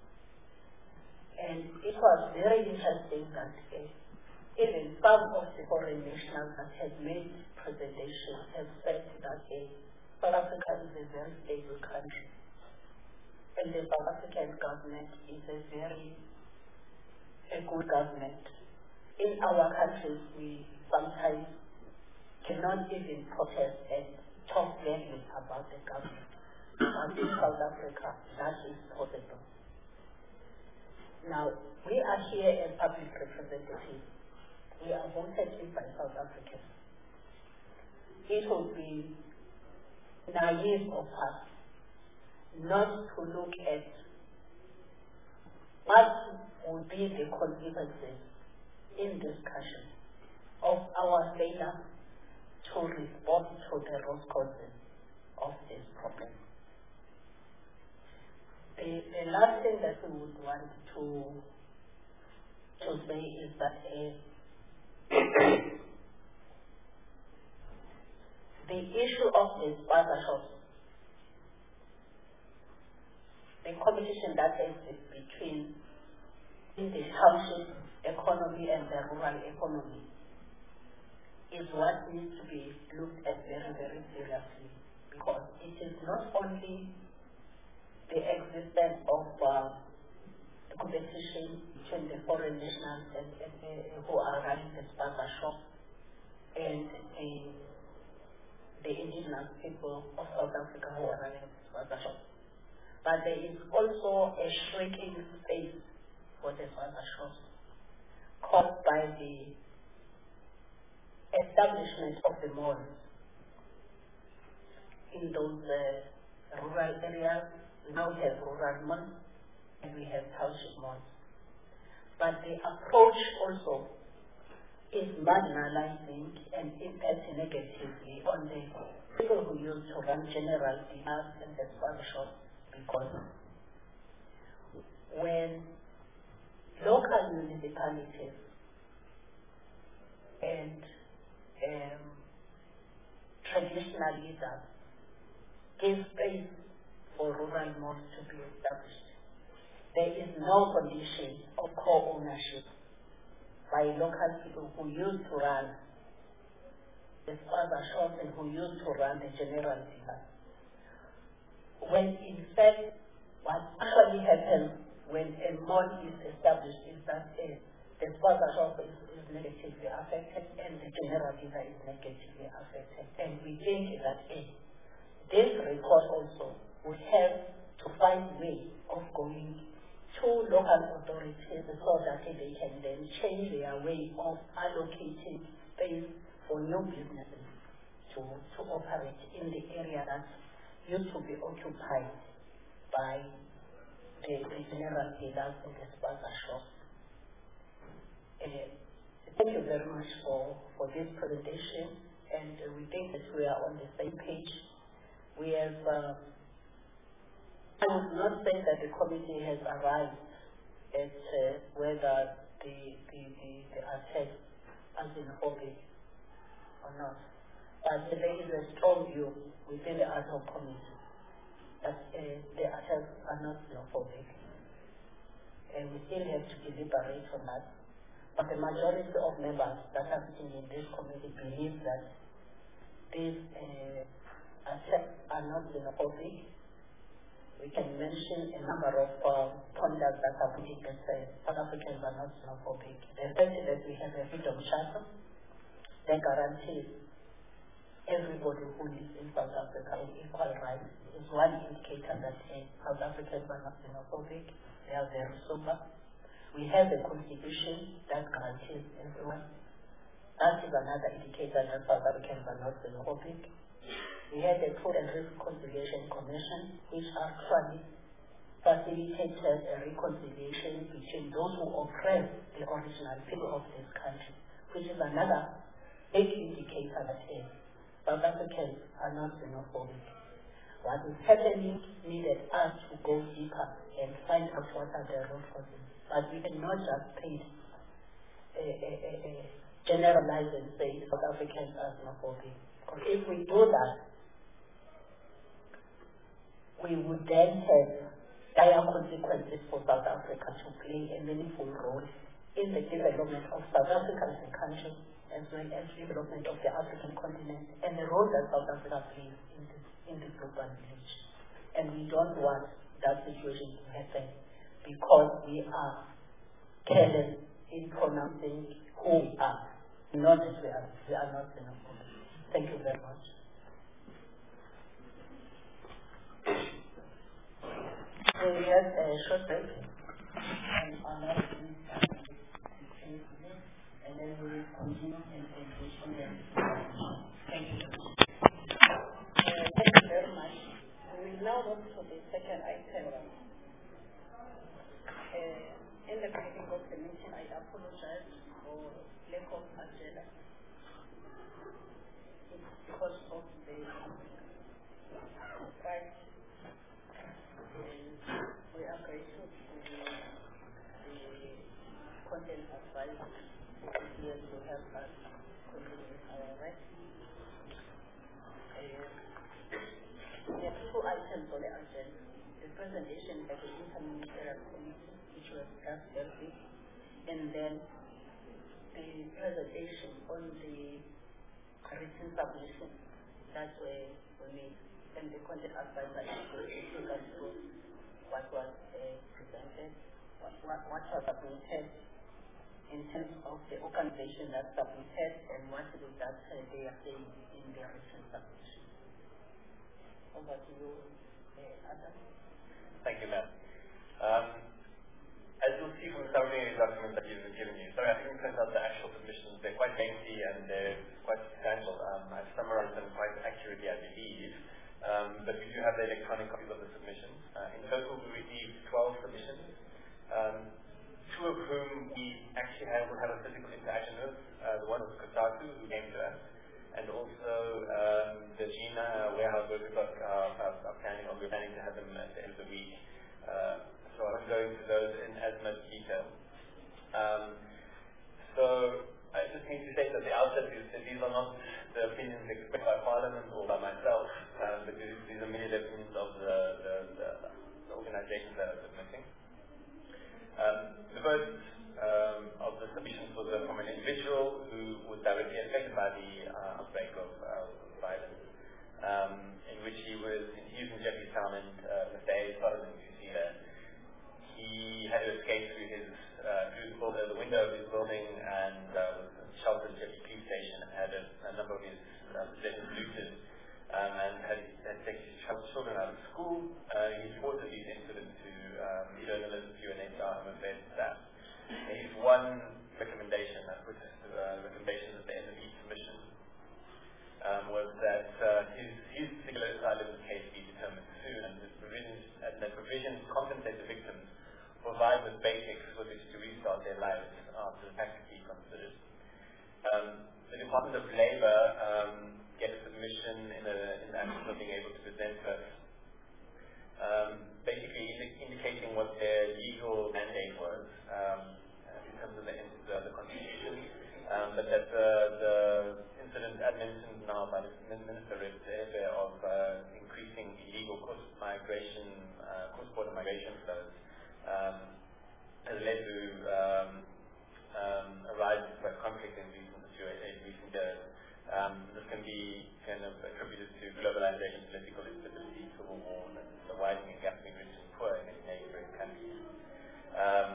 And it was very interesting that uh, even some of the foreign nationals that had made presentations have said that uh, South Africa is a very stable country. And the South African government is a very a good government. In our countries, we sometimes cannot even protest and talk badly about the government. But in South Africa, that is possible. Now, we are here as public representatives. We are voted in by South Africans. It would be naive of us not to look at what would be the consequences in discussion of our failure to respond to the root causes of this problem. The, the last thing that we would want to to say is that uh, the issue of the sponsorships, the competition that exists between the township economy and the rural economy, is what needs to be looked at very, very seriously, because it is not only the existence of uh, the competition between the foreign nationals and, and the, who are running the spaza shop and the, the indigenous people of South Africa who are running the spaza shop, but there is also a shrinking space for the spaza shops caused by the establishment of the malls in those uh, rural areas. We now have rural malls and we have township malls. But the approach also is marginalizing and impacting negatively on the people who used to run general dinners and the barber shops, because when local municipalities and um, traditional leaders give space for rural malls to be established, there is no condition of co-ownership by local people who used to run the barber shops and who used to run the general dealers. When in fact, what actually happens when a mall is established is that uh, the barber shop is, is negatively affected and the general dealer is negatively affected. And we think that uh, this report also would have to find a way of going to local authorities so that they can then change their way of allocating space for new businesses to, to operate in the area that used to be occupied by the, the general dealers and the barber shops. Uh, thank you very much for, for this presentation, and uh, we think that we are on the same page. We have, uh, I would not say that the committee has arrived at uh, whether the, the, the, the attack has been hobby or not. But there is a strong view within the ad hoc committee that uh, the attacks are not xenophobic. And we still have to deliberate on that. But the majority of members that are sitting in this committee believe that these uh, attacks are not xenophobic. We can mention a number of uh, pointers that are putting that say South Africans are not xenophobic. The fact that we have a freedom charter that guarantees everybody who lives in South Africa an equal rights is one indicator that hey, South Africans are not xenophobic. They are very sober. We have a constitution that guarantees everyone. That is another indicator that South Africans are not xenophobic. We had the Truth and Reconciliation Commission, which actually facilitated a reconciliation between those who oppress the original people of this country, which is another big indicator that hey, South Africans are not xenophobic. What is happening needed us to go deeper and find out what are the root causes. But we cannot just paint a, a, a, a generalize and say South Africans are xenophobic. Because if we do that, we would then have dire consequences for South Africa to play a meaningful role in the development of South Africa as a country, as well as development of the African continent, and the role that South Africa plays in the, in the global village. And we don't want that situation to happen because we are careless in pronouncing who we are, not that we are, we are not xenophobic. Thank you very much. So we have a short break, and another and then we will continue and continue. Thank you. Uh, thank you very much. We will now move to the second item. Uh, in the beginning of the meeting, I apologize for lack of agenda. It's because of the right. We are grateful to the, the content advisor here to help us continue with our work. Uh, we have two items on the agenda. The presentation by the Interministerial Committee, which was just dealt with, and then the presentation on the written submission that we made, and the content advisor is going to take us through what was uh, presented, what, what, what was submitted in terms of the organization that submitted, and what is it that uh, they are saying in their written submission. Over to you, uh, Adam. Thank you, ma'am. Um, as you'll see from the summary documents that you've given you, sorry, I think it turns out the actual submissions, they're quite lengthy and they're quite submissions. Uh, in total, we received twelve submissions, um, two of whom we actually have, will have a physical interaction with. Uh, the one was Kotaku, who came to us, and also um, the Gina warehouse workers are, are, are planning, or we're planning to have them at the end of the week. Uh, so I won't go into those in as much detail. Um, so I just need to say at the outset is that these are not the opinions expressed by Parliament or by myself, um, but these, these are merely the opinions of the, the, the, the organizations that are submitting. Um, the first um, of the submissions was uh, from an individual who was directly affected by the uh, outbreak of uh, violence, um, in which he was he was in Jeffrey's Town, and uh, Mister A started in New Zealand. He had to escape through his uh, through the, the window of his building and uh, was sheltered at Jeffrey Police Station and had a, a number of his uh, possessions looted, um, and had, had taken his children out of school. Uh, he reported these incidents to um, journalists, Q and A staff, and affairs staff. And his one recommendation, I put this uh, recommendation at the end of each submission, um, was that uh, his, his particular asylum case be determined soon, and his provisions, and the provisions compensate the victims, provide with basics with which to restart their lives after the fact be considered. Um, the Department of Labour um, gave a submission in the in the absence of being able to present to us, um, basically indi- indicating what their legal mandate was um, in terms of the, the, the Constitution, um, but that the, the incident as mentioned now by the Minister is there of uh, increasing illegal cross migration, uh, cross-border migration flows, um, has led to um, um, a rise of conflict in recent, in recent years. Um, this can be kind of attributed to globalization, political instability, civil war, and the widening gap between rich and poor in neighboring countries. Um,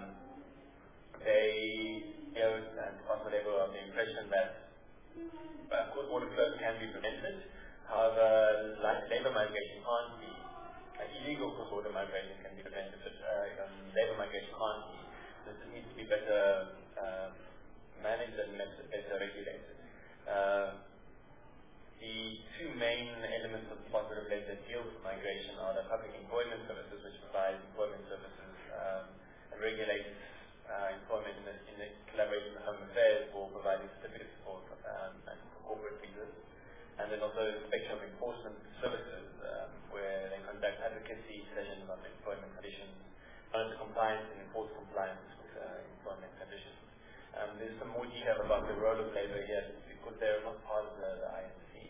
they, you know, and Department of Labour are the impression that uh, cross-border flows can be prevented. However, like labour migration can't be, uh, illegal cross-border migration can be prevented, but uh, um, labour migration can't be. This needs to be better uh, managed and better regulated. Uh, the two main elements of the Department of Labour that deal with migration are the public employment services, which provide employment services um, and regulates uh, employment in, the, in the collaboration with Home Affairs for providing certificate support um, and for corporate visas. And then also inspection of enforcement services, um, where they conduct advocacy sessions on employment conditions, monitor compliance and enforce compliance with uh, employment conditions. Um, there's some more detail about the role of labour here because they're not part of the, the I N C.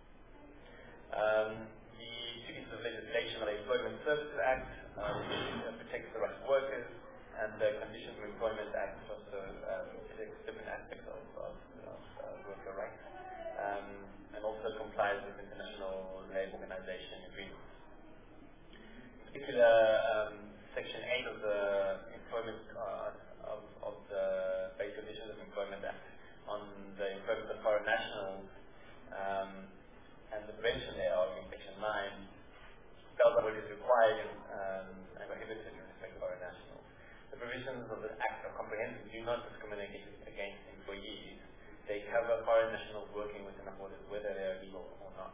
Um, the two pieces of legislation are the Employment Services Act, um, which uh, protects the rights of workers, and the Conditions of Employment Act, which also um, protects different aspects of, of, of uh, worker rights, um, and also complies with international labour organization agreements. In particular, um, Section eight of the Employment uh, of, of the Basic Conditions of Employment Act on the employment of foreign nationals um, and the prevention thereof in Section nine spells out what is required um, and prohibited in respect of foreign nationals. The provisions of the Act are comprehensive, do not discriminate against employees. They cover foreign nationals working within the borders, whether they are legal or not.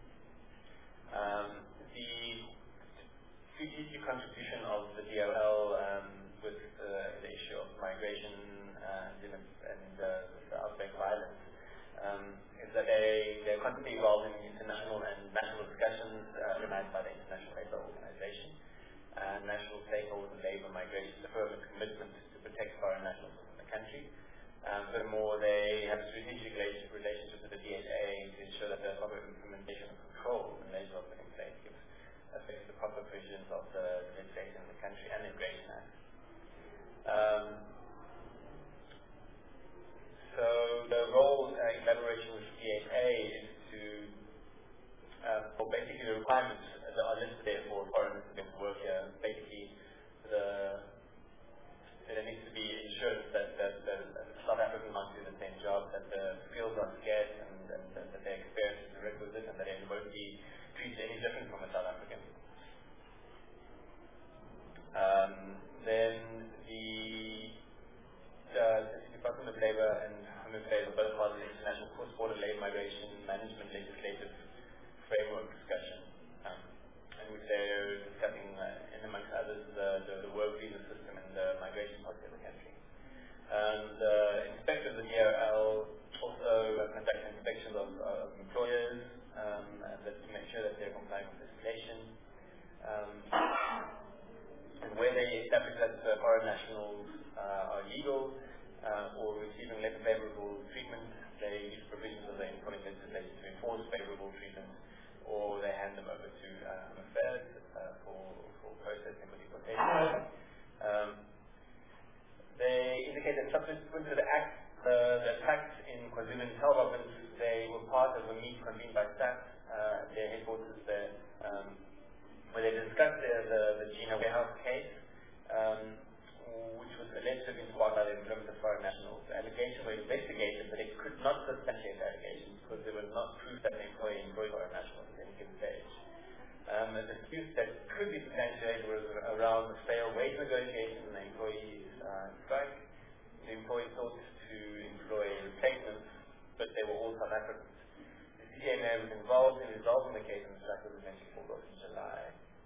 Um, the strategic contribution of the D O L um, with uh, the issue of migration and, and uh, the outbreak violence um, is that they, they're constantly involved in international and national discussions uh, organized by the International Labour Organization and national stakeholders in labour migration, the firm's commitment to protect foreign nationals in the country. Um, furthermore, they have a strategic relationship with the D H A to ensure that the proper implementation and control of the measures are put in place gives affects the proper provisions of the legislation in the country and the Immigration Act. Um, so the role, uh, in collaboration with D H A is to, uh, for basically the requirements that are listed there for foreigners to work here. Basically, the there needs to be ensured that, that, that, that South Africans can't do the same job, that the skills are scarce, and, and, and that their experience is requisite, and that they won't be treated any different from a South African. Um, then the, uh, the Department of Labour and Home Affairs are both part of the International Cross-Border Labour Migration Management Legislative Framework discussion, um, in which they're discussing covers the, the, the work visa system and the migration policy of the country. And uh, inspectors of the D O L also conduct inspections of, of employers um, and that to make sure that they're complying with legislation. Um, and where they establish that uh, foreign nationals uh, are legal uh, or receiving less favorable treatment, they use provisions of the employment legislation to enforce favorable treatment, or they hand them over to uh, Home Affairs uh, for, for processing or deportation. Um, they indicate that subsequent to the act, uh, the attacks in KwaZulu-Natal province, they were part of a meet convened by S A P, uh, their headquarters there, um, where they discussed the, the, the Gina Warehouse case, um, which was alleged to have been sparked by the employment of foreign nationals. The allegations were investigated, but it could not substantiate the allegations because there was not proof that the employee employed foreign nationals at any given stage. Um, the dispute that could be substantiated was around the failed wage negotiations and the employees' uh, strike. The employee sought to employ replacements, but they were all South Africans. The C C M A was involved in resolving the case, and the strike was eventually called off in July.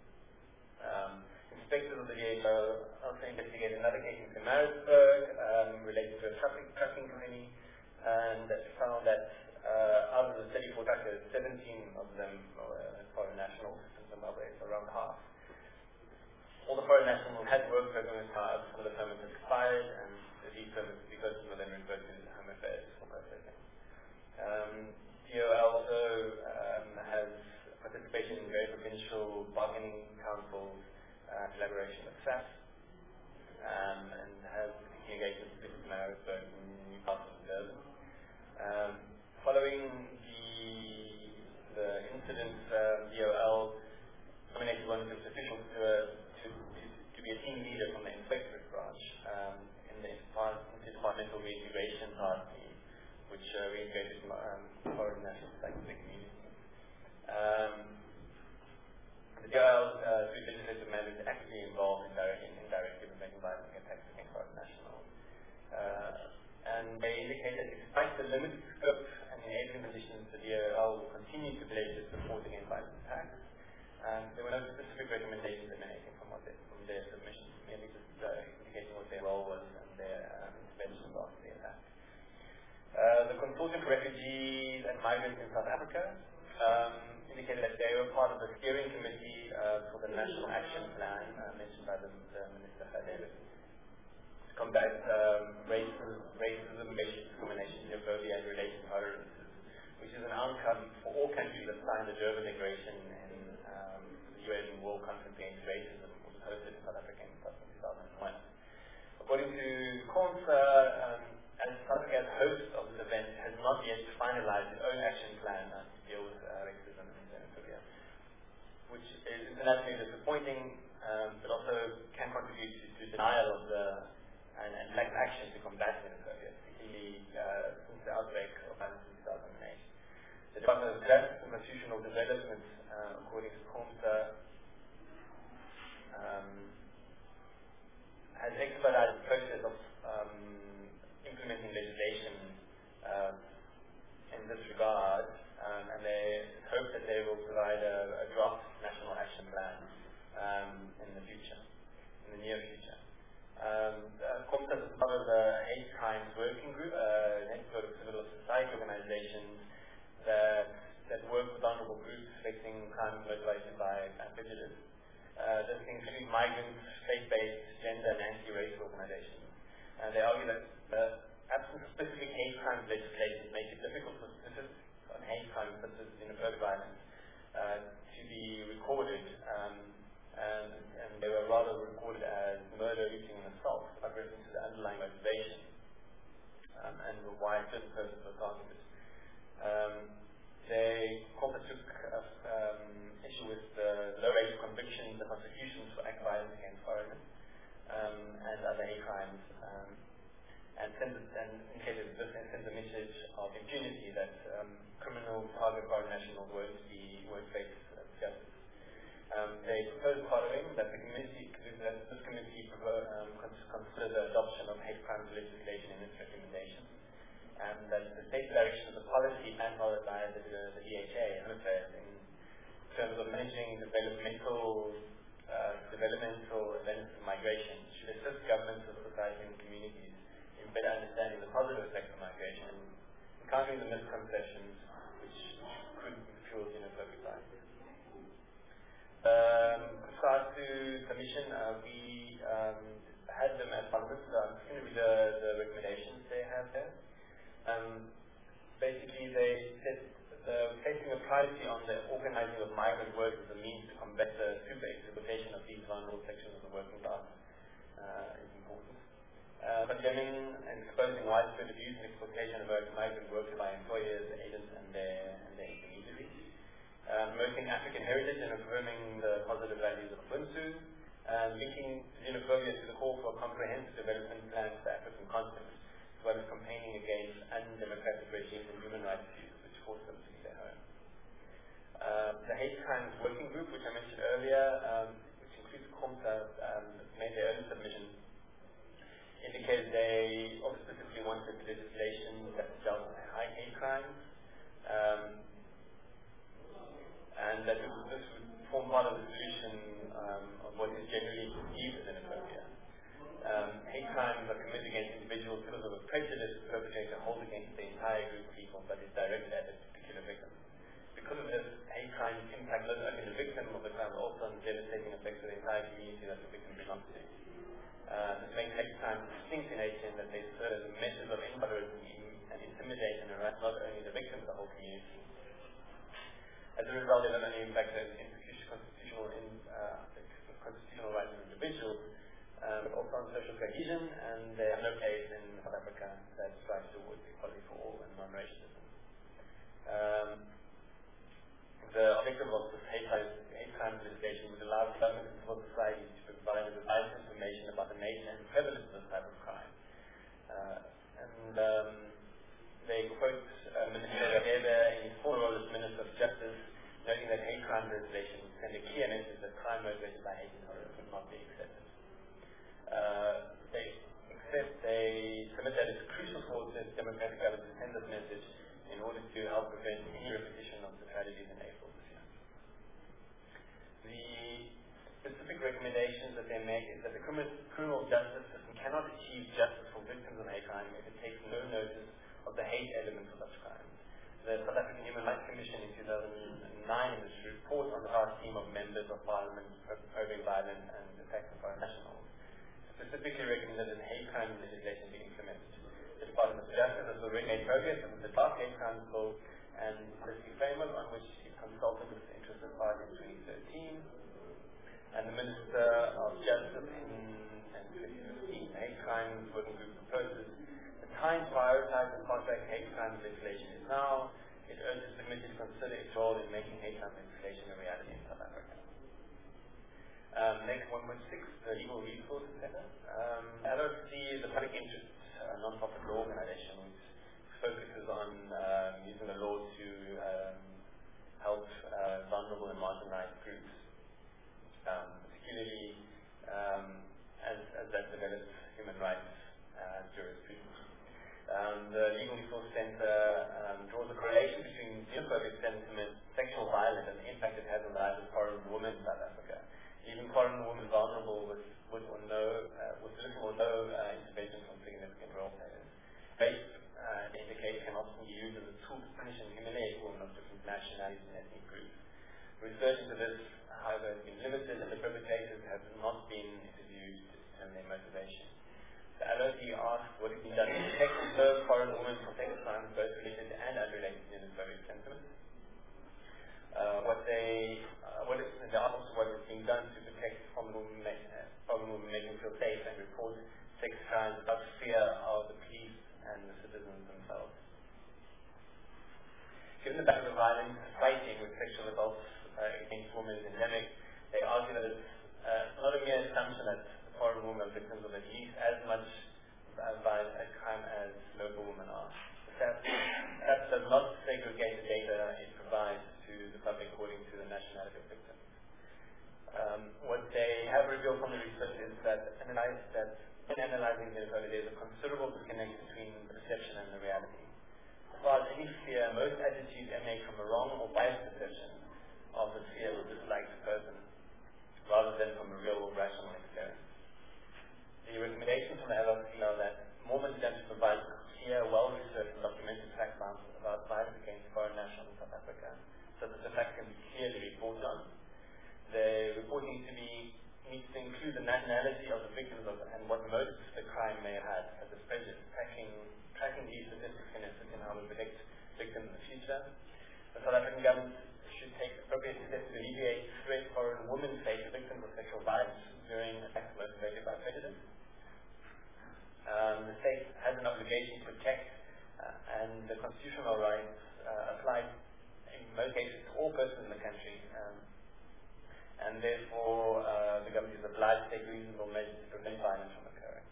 Um, Inspectors of the D H O also investigated another case in Maritzburg um, related to a traffic trucking company, and found that uh, out of the thirty-four truckers, seventeen of them were foreign nationals from Zimbabwe, so around half. All the foreign nationals had work permits, however, some of the permits expired, and these permits, because were then referred to Home Affairs for processing. Um, D O L also um, has participation in various provincial bargaining councils, uh, collaboration with S A F, um, and has engaged with Maritzburg and Newcastle and Durban. Um, following the, the incident, uh, D O L nominated one of its officials to, uh, to, to, to be a team leader from the inspectorate branch um, in the Interdepartmental Reintegration Party, which uh, reintegrated um, foreign nationals back to the community. Um, the D O L, uh, through legislative mandate, is actively involved in direct and indirect human violence attacks against foreign nationals. Uh, and they indicate that despite the limited scope and enabling conditions, the D O L will continue to pledge its support against violent attacks. And there were no specific recommendations emanating from, what they, from their submissions, merely just uh, indicating what their role was and their um, interventions after the attack. Uh, the Consortium for Refugees and Migrants in South Africa um, indicated that they were part of the steering committee uh, for the National Action Plan uh, mentioned by the, the Minister David to combat um, racism, racism, racial discrimination, xenophobia, and related tolerances, which is an outcome for all countries that signed the Durban Declaration in um, the U N World Conference Against Racism, which was hosted in South Africa in two thousand one. According to CONSA, um, as South Africa as host of this event has not yet finalized its own action plan uh, to deal with uh, racism and xenophobia, which is internationally disappointing, um, but also can contribute to, to denial of the and, and lack of action to combat xenophobia, particularly uh, since the outbreak of violence in two thousand eight. The Department of Justice and Constitutional Development, uh, according to CONSA, um, has expedited the process of um, implementing legislation uh, in this regard, um, and they hope that they will provide a, a draft national action plan um, in the future, in the near future. Um, uh, COMSA is part of the Hate Crimes Working Group, a network of civil society organizations that, that work with vulnerable groups facing crimes motivated by prejudice. Uh, this includes migrants, faith-based, gender, and anti-race organizations. Uh, they argue that the absence of specific hate crime legislation makes it difficult for statistics on hate crimes such as xenophobic violence uh, to be recorded, um, and, and they were rather recorded as murder, looting, and assault, without reference to the underlying motivation um, and why certain persons were targeted. Um, they also took uh, um, issue with the low rate of convictions and prosecutions for act violence against foreigners um, and other hate crimes. Um, and sends and indicated this sends a message of impunity that um, criminals target foreign nationals won't be won't face uh, justice. Um, they propose following that the committee that this committee provo- um, cons- consider the adoption of hate crimes legislation in its recommendations, and that the state direction of the policy and followed by the, the, the D H A and affairs in terms of managing developmental uh, developmental and benefits of migration should assist governments, society, and communities in better understanding the positive effects of migration and encountering the misconceptions which could fuel xenophobic bias. Um, with regards to submission, uh, we um, had them as part of this. Uh, it's going to be the, the recommendations they have there. Um, basically, they said the placing of priority on the organizing of migrant work as a means to combat the super exploitation of these vulnerable sections of the working class uh, is important. Uh, condemning and exposing widespread abuse and exploitation of migrant workers by employers, agents, and their, and their intermediaries. Uh, promoting African heritage and affirming the positive values of Ubuntu. Uh, linking xenophobia to the call for a comprehensive development plan for the African continent, as well as campaigning against undemocratic regimes and human rights abuses which force them to leave their home. Uh, the hate crimes working group, which I mentioned earlier, um, which includes COMTA, um, made their own submission, indicated they also specifically wanted legislation that dealt with high hate crimes, um, and that this would form part of the solution um, of what is generally perceived as xenophobia. Um, hate crimes are committed against individuals because of a prejudice the perpetrator holds against the entire group of people that is directed at a particular victim. Because of this, hate crimes impact not only the victim of the crime, but also on devastating effects of the entire community that the victim belongs to. Uh, this makes hate crimes distinct in nature in that they serve as a method of intolerance and intimidation and harass not only the victim, but the whole community. As a result, they not only impact the constitutional, in, uh, the constitutional rights of individuals, um, but also on social cohesion, and they have no place in South Africa that strives towards equality for all and non-racialism. Um, the objective of this hate crime legislation would allow government and civil society to provide reliable information about the nature and prevalence of this type of crime. Uh, and um, they quote uh, Minister Rabebe in his former role as Minister of Justice, noting that hate crime legislation would send a clear message that crime motivated by hate and horror would not be accepted. Uh, they accept, they submit that it's crucial for the democratic government to send this message in order to help prevent any repetition of the tragedies in April this year. The specific recommendations that they make is that the criminal, criminal justice system cannot achieve justice for victims of hate crime if it takes no notice of the hate elements of such crimes. The South African Human Rights Commission in two thousand nine, in this report on our team of members of Parliament opposing violence and attacks on foreign nationals, specifically recommended that hate crime legislation be implemented. The Department of Justice has already made progress with the Dark Hate Crimes Bill and policy framework on which it consulted with interested parties in twenty thirteen, and the Minister of Justice in, in twenty fifteen. The Hate Crimes Working Group proposes the time to prioritize and contract hate crime legislation is now. It urges the committee to consider its role in making hate crime legislation a reality in South Africa. Um, next, one point six, the Legal Resources Center. Um, L O C is a public interest uh, non-profit law organization which focuses on um, using the law to um, help uh, vulnerable and marginalized groups, um, particularly um, as, as that develops human rights uh, jurisprudence. Um, the Legal Resource Center um, draws a correlation between xenophobic sentiment, sexual violence, and the impact it has on the lives of foreign women in South Africa. Even foreign women vulnerable with, with, or no, uh, with little or no uh, intervention from significant role players. Race uh, indicators can often be used as a tool to punish and humiliate women of different nationalities and ethnic groups. Research into this, however, has been limited, and the perpetrators have not been interviewed to determine their motivation. The L O C asked what has been done to protect and serve foreign women from sex crimes, both related and unrelated to xenophobic sentiments. Uh, what they, uh, what is, they asked also what is being done to protect foreign women, uh, foreign women making feel safe and report sex crimes without fear of the police and the citizens themselves. Given the battle of violence, fighting with sexual assaults uh, against women is endemic, they argue that it's uh, not a mere assumption that foreign women are victims of at least as much uh, violence and crime as local women are. That, that does not segregate the data it provides to the public according to the nationality of victims. Um, what they have revealed from the research is that, analyze, that in analyzing xenophobia, there is a considerable disconnect between the perception and the reality. As far as any fear, most attitudes emanate from a wrong or biased perception of the fear or dislike to the person. rather than from a real rational experience. The recommendations from the L R C are that Mormons tend to provide clear, well-researched, documented fact files about violence against foreign nationals in South Africa, so that the facts can be clearly reported on. The report needs to be needs to include the nationality of the victims of, and what motives the crime may have had, such as prejudice. Tracking, tracking these statistics can assist in how we predict victims in the future. The South African government should take appropriate steps to alleviate threat foreign women face victims of sexual violence during attacks motivated by prejudice. Um, the state has an obligation to protect uh, and the constitutional rights uh, apply in most cases to all persons in the country, um, and therefore uh, the government is obliged to take reasonable measures to prevent violence from occurring.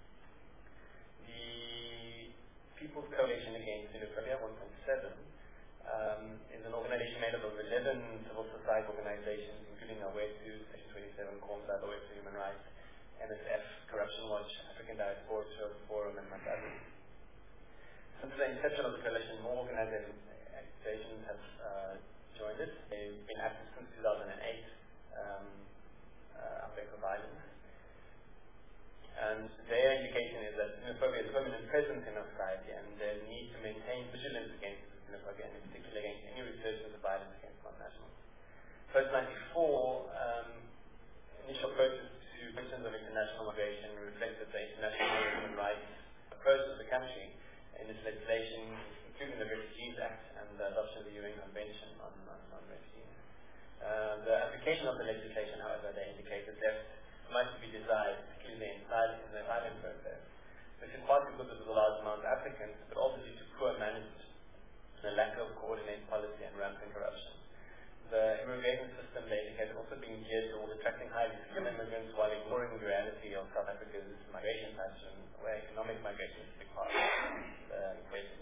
The People's Coalition Against Xenophobia one point seven um, is an organization made up of eleven civil society organizations, including Awethu, Section twenty-seven, Comsat, Awethu Human Rights, M S F, Corruption Watch, African Diaspora Forum, and much others. Since the inception of the coalition, more organizations have uh, joined it. They've been active since two thousand eight, um, uh, outbreak of violence. And their indication is that xenophobia is a permanent presence in our society, and they need to maintain vigilance against xenophobia, and in particular against any resurgence of violence against non-nationals. Post ninety-four, um, initial approaches to questions of international migration reflected the international human rights approach of the country in its legislation, including the Refugees Act and the adoption of the U N Convention on, on, on refugees. Uh, the application of the legislation, however, they indicated that might be desired, particularly in the asylum process. This is partly because of the large amount of applicants, but also due to poor management, the lack of coordinated policy and rampant corruption. The immigration system, they indicated, also being geared towards attracting highly skilled immigrants while ignoring the reality of South Africa's migration pattern, where economic migration is a big part of the equation.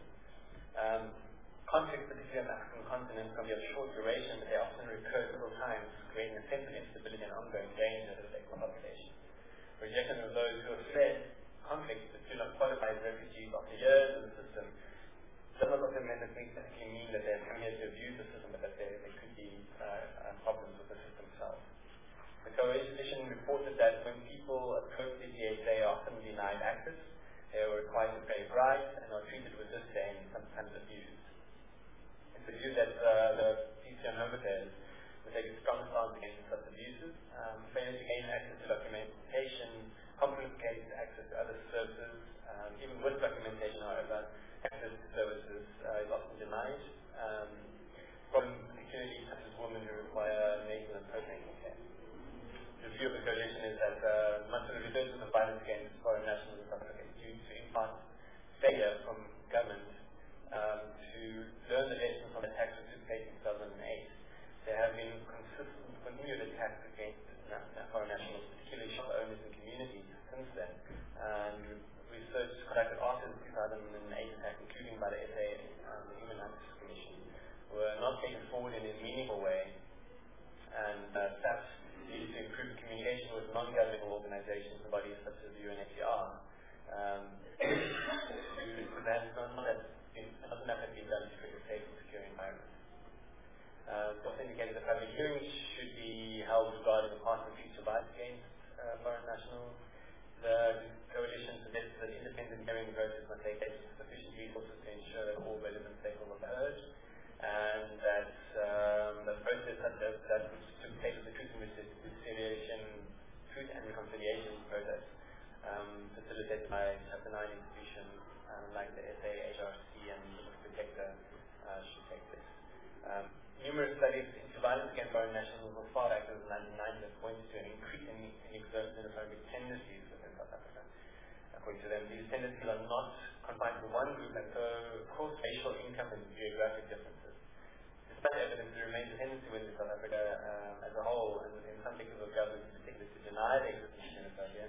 Um, conflicts, particularly on the African continent, can be of short duration, but they often recur several times, creating a sense of instability and ongoing danger to the local population. Rejection of those who have fled conflicts that do not qualify as refugees after years in the system does not automatically mean that they're coming here to abuse the system, but that there, there could be uh, uh, problems with the system itself. The coalition reported that when people approach the D S A, they are often denied access, they are required to pay bribes, and are treated with disdain and sometimes abused. It's a view that uh, the P C N Home Affairs will take a strong stance against such abuses. Um, failure to gain access to documentation, complicated access to other services, um, even with documentation, however, access to services uh, is often denied, um, from particularly such as women who require natal and postnatal care. The view of the coalition is that uh, much of the resurgence of violence against foreign nationals in South Africa is due to, in part, failure from government um, to learn the lessons from the attacks which took place in two thousand eight. There have been consistent, continued attacks against na- foreign nationals, particularly shop owners and communities since then. And research conducted after the two thousand eight attack, including by the S A and the Human Rights Commission, were not taken forward in a meaningful way, and uh, steps needed to improve communication with non-governmental organizations and bodies such as the U N H C R. Um, to prevent not that not enough has been done to create a safe and secure environment. Uh, it also indicated that public hearings should be held regarding the past and future violence against uh, foreign nationals. The coalition suggests that independent hearing process must take sufficient resources to ensure that all relevant stakeholders are heard, and that um, the process such as that which took place with the Truth and Reconciliation, Truth and Reconciliation process, um, facilitated by Chapter nine institutions um, like the S A, H R C, and the Protector, uh, should take place. Um, numerous studies into violence against foreign nationals were far back in the nineteen nineties that pointed to an increase in, in xenophobic tendencies within South Africa. According to them, these tendencies are not confined to one group, and so cause racial, income, and geographic differences. Despite evidence, there remains a tendency within South Africa um, as a whole, and in some cases of government in particular, to deny the existence of xenophobia,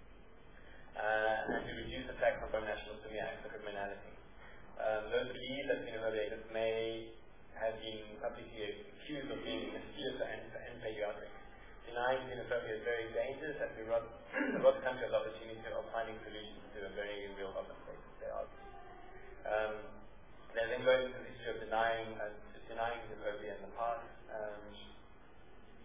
uh, and to reduce attacks on foreign nationals to mere acts of criminality. Um, those believe that xenophobic may have been publicly accused of being mysterious and, and patriotic. Denying xenophobia is very dangerous, and we rob, rob the country of the opportunity of finding solutions to a very real problem space, they argue. Um, they then go into the issue of denying, uh, denying xenophobia in the past, um,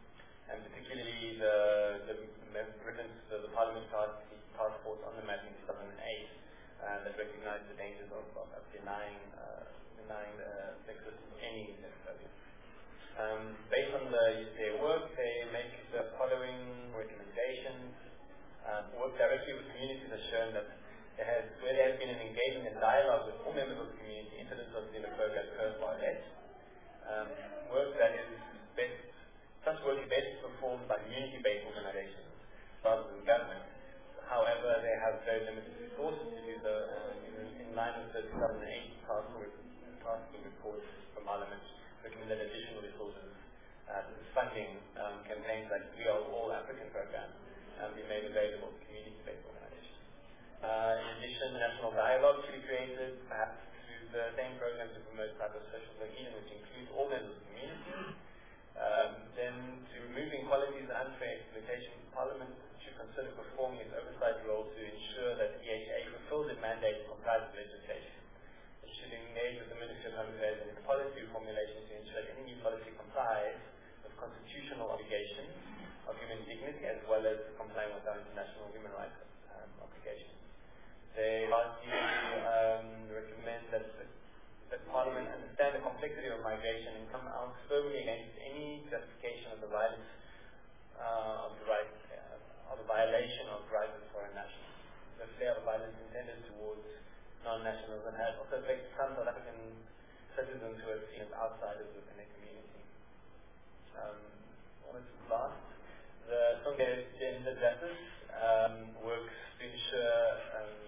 and particularly the, the reference to the Parliament task, task force on the mapping in two thousand eight uh, that recognized the dangers of, of denying, uh, denying the, the existence of any xenophobia. Um, based on the, their work, they make the following recommendations. Um, work directly with communities has shown that there has, where there has been an engagement and dialogue with all members of the community, incidents of xenophobia occur far less. Um, work that is best, such work is best performed by community-based organizations rather than government. However, they have very limited resources to do so. Um, in, in line with the two thousand eight task report from Parliament, recommended additional resources, uh, funding um, campaigns like We Are All African program um, be made available to community-based organizations. Uh, in addition, the national dialogue should be created, perhaps through the same programs to promote psychosocial cohesion, which includes all members of the community. Um, then, to remove inequalities and unfair exploitation, Parliament should consider performing its oversight role to ensure that E H A fulfills its mandate to comply with legislation. It should engage with the Ministry of Home Affairs in its policy formulation to ensure that any new policy complies with constitutional obligations of human dignity as well as complying with our international human rights um, obligations. They lastly um, recommend that, that Parliament understand the complexity of migration and come out firmly against any justification of the violence uh, of the right, uh, of the violation of rights of foreign nationals. The flare of violence intended towards non-nationals and has also affected some South African citizens who are seen as outsiders within their community. Um, what is last? The Sonke Gender Justice um, works to ensure um,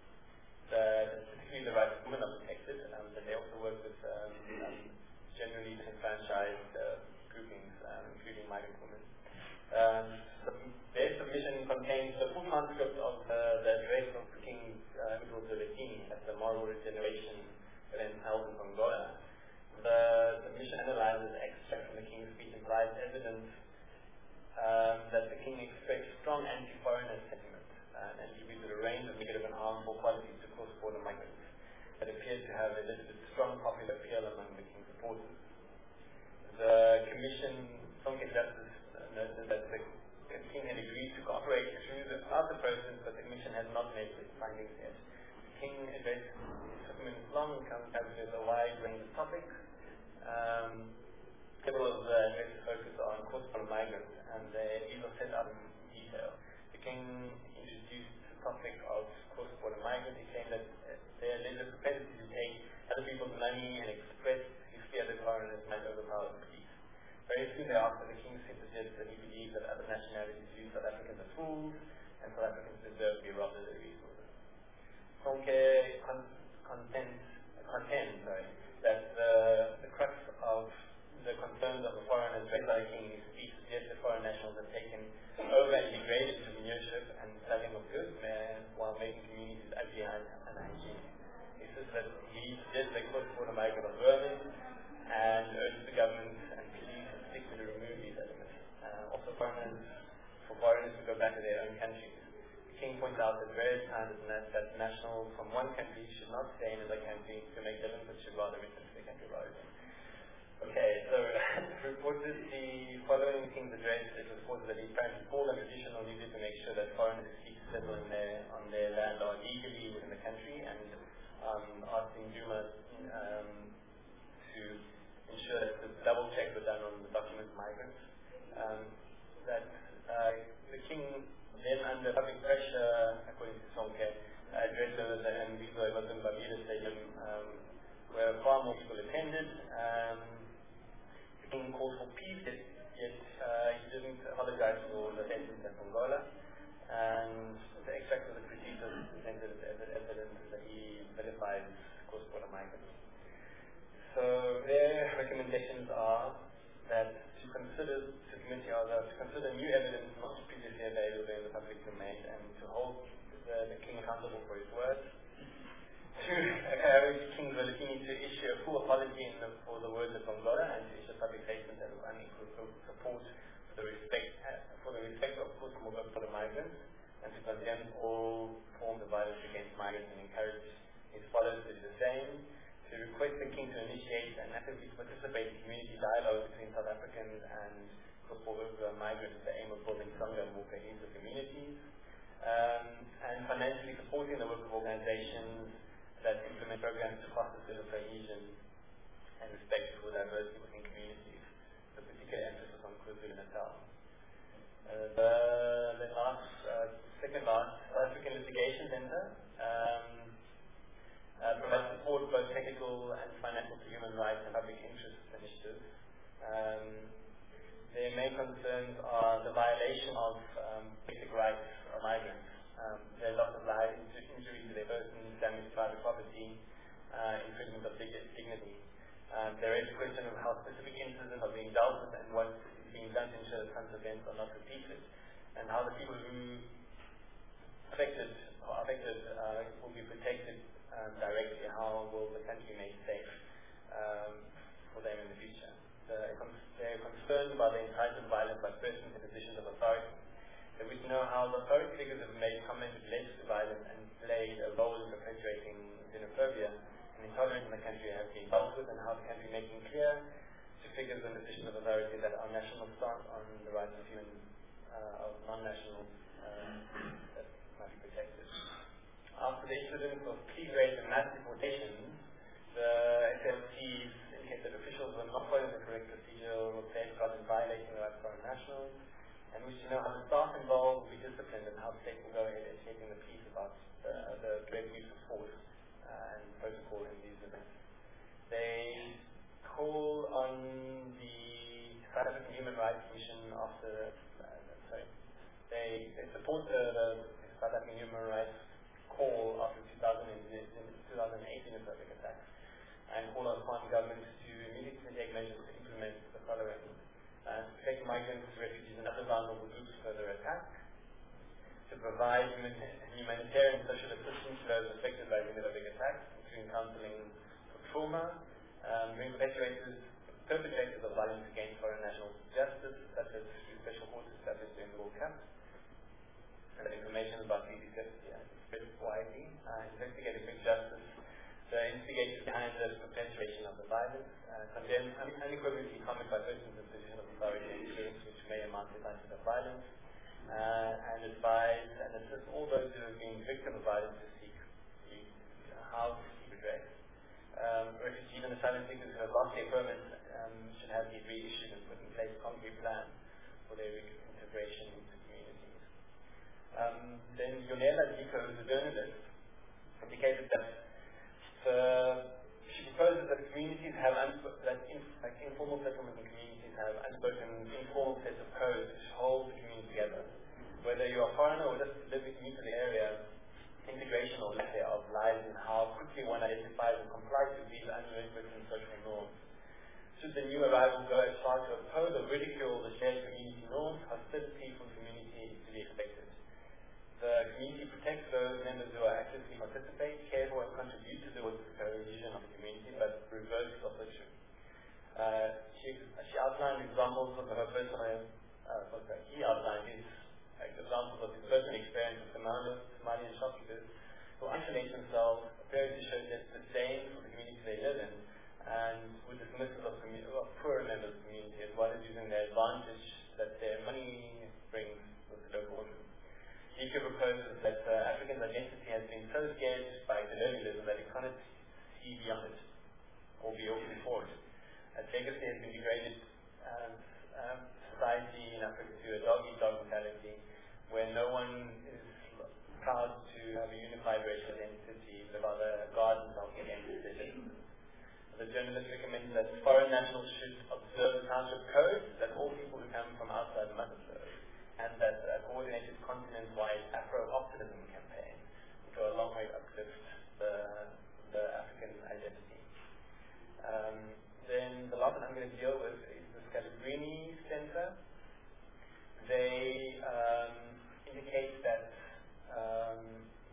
that particularly the rights of women are protected, um, but they also work with um, um, generally disenfranchised uh, groupings, um, including migrant women. Um, their submission contains the full transcript of the, the address of King uh, Edward the thirteenth at the Moral Regeneration event held in Angola. The submission analyzes extract from the King's speech and provides evidence um, that the King expects strong anti-foreigner sentiment uh, and attributed a range of negative and harmful qualities to cross-border migrants that appears to have elicited strong popular appeal among the King's supporters. The Commission, Sonke Justice, noted that the King had agreed to cooperate through the, throughout the process, but the Commission has not made its findings yet. The King addressed six minutes long and covers a wide range of topics. Um, several of the addresses focus on cross-border migrants, and these are set out in detail. The King introduced the topic of cross-border migrants. He claimed that uh, there is a propensity to take other people's money and express his fear that foreigners might overpower the police. Very soon thereafter, the King suggested that he believes that other nationalities view South Africans as fools, and South Africans deserve to be robbed of their resources. Sonke con- contends, contends sorry, that the, the crux of the concerns of the foreigners raised by the King in his speech suggests that foreign nationals have taken over and degraded entrepreneurship and selling of goods while making communities ugly and unhygienic. He says that he suggests that cross-border migrants are vermin and urges the government and police in particular to remove these elements. Uh, also, foreigners, for foreigners to go back to their own countries. The King points out at various times that, that nationals from one country should not stay in another country to make living, but should rather return to their country rather than. Okay, so reported the following King's address, it was reported that he planned to call on traditional leaders to make sure that foreigners seek to settle in their, on their land or legally within the country, and um, asking Duma um, to ensure that the double checks were done on the document migrants. Um, that uh, the King then, under public pressure, according to Sonke, addressed those and these were in Babila Stadium, um, where far more people attended. Um, the King called for peace, yet, yet uh, he didn't apologize for the sentence in Angola. And the extract of the procedures presented as evidence that he vilifies cross-border migrants. So their recommendations are that to consider to committee are that to consider new evidence not previously available in the public domain and to hold the, the King accountable for his words. To encourage King Zwelithini to issue a full apology in the, for the words of Angola and to issue a public statement that of unequivocal support for the respect uh, for the respect of cross-border for the migrants and to condemn all forms of violence against migrants and encourage his followers to do the same. To request the King to initiate and actively participate in community dialogue between South Africans and cross-border migrants migrants with the aim of building stronger and more cohesive communities, um, and financially supporting the work of organizations that implement programs to foster civil cohesion and respect for diversity within communities, with particular emphasis on KwaZulu-Natal. Uh, the, the last, uh, second last, South African Litigation Center um, uh, provides support both technical and financial to human rights and public interest initiatives. Um, their main concerns are the violation of um, basic rights of migrants, um, their loss of life, injury to their persons, damage to private property, uh, infringement of dignity. Um, there is a question of how specific instances are being dealt with and what is being done to ensure that such events are not repeated, and how the people who affected or affected uh, will be protected um, directly, how will the country made safe um, for them in the future. The, they're concerned about the incitement of violence by persons in positions of authority. They wish to know how the authority figures have made comments related to violence and played a role in perpetuating xenophobia and intolerance in the country have been dealt with, and how the country making clear to figures in positions of authority that our national stance on the rights of human, uh, of non-nationals uh, that must be protected. After the incident of plea raids and mass deportations, the S L Ts indicate that officials were not following the correct procedure or safeguards in violating the rights of foreign nationals, and wish to know how the staff involved will be disciplined and how the state will go ahead educating the police about the, the direct use of force uh, and protocol in these events. They call on the South African Human Rights Commission after, uh, sorry, they, they support the, the South African Human Rights call after two thousand eight xenophobic attacks, and call upon governments to immediately take measures to implement the following: uh, to protect migrants, refugees, and other vulnerable groups further attack; to provide humanitarian and social assistance to those affected by xenophobic attacks, including counseling for trauma; um, bring perpetrators, perpetrators of violence against foreign nationals to justice, such as through special courts established during the World Cup; and information about C D fifty uh, spread widely; uh, investigate and bring justice the instigators behind the perpetration of the violence; uh, condemn un- unequivocally comment by persons in position of authority and influence which may amount to acts of violence, uh, and advise and assist all those who have been victims of violence to seek uh, how to seek redress. Um, refugees and asylum seekers who have lost their permits um, should have these reissued and put in place a concrete plan for their reintegration into communities. Um, then Yonela Zico, who's a journalist, indicated that the, she proposes that communities have unsp- that in, like informal settlements and communities have unspoken informal sets of codes which hold the community together. Whether you're a foreigner or just living new to the area, integration or lack thereof lies in how quickly one identifies and complies with these unwritten social norms. Should the new arrival go as far to oppose or ridicule the shared community norms, hostility from the community is to be expected. The community protects those members who are actively participate, care for and contribute to the cohesion of the community, but reverse is also true. Uh, she, she outlined examples of her personal, uh, sorry, he outlined his uh, examples of his personal experience with Somali, Somalian shopkeepers who isolate themselves, appearing to show disdain for the community they live in, and with dismissal of, commu- of poorer members of the community, as well as using their advantage that their money brings with the local women. Zika proposes that uh, African identity has been so scared by colonialism that it cannot see beyond it or be open for it. Its legacy has been degraded um, um, society in Africa to a dog-eat-dog mentality where no one is proud to have a unified racial identity, but rather guard themselves against decisions. The journalist recommends that foreign nationals should observe the township code that all people who come from outside must observe, and that a coordinated continent-wide Afro-optimism campaign would go a long way to uplift the, the African identity. Um, then the last one I'm going to deal with is the Scalabrini Center. They um, indicate that um,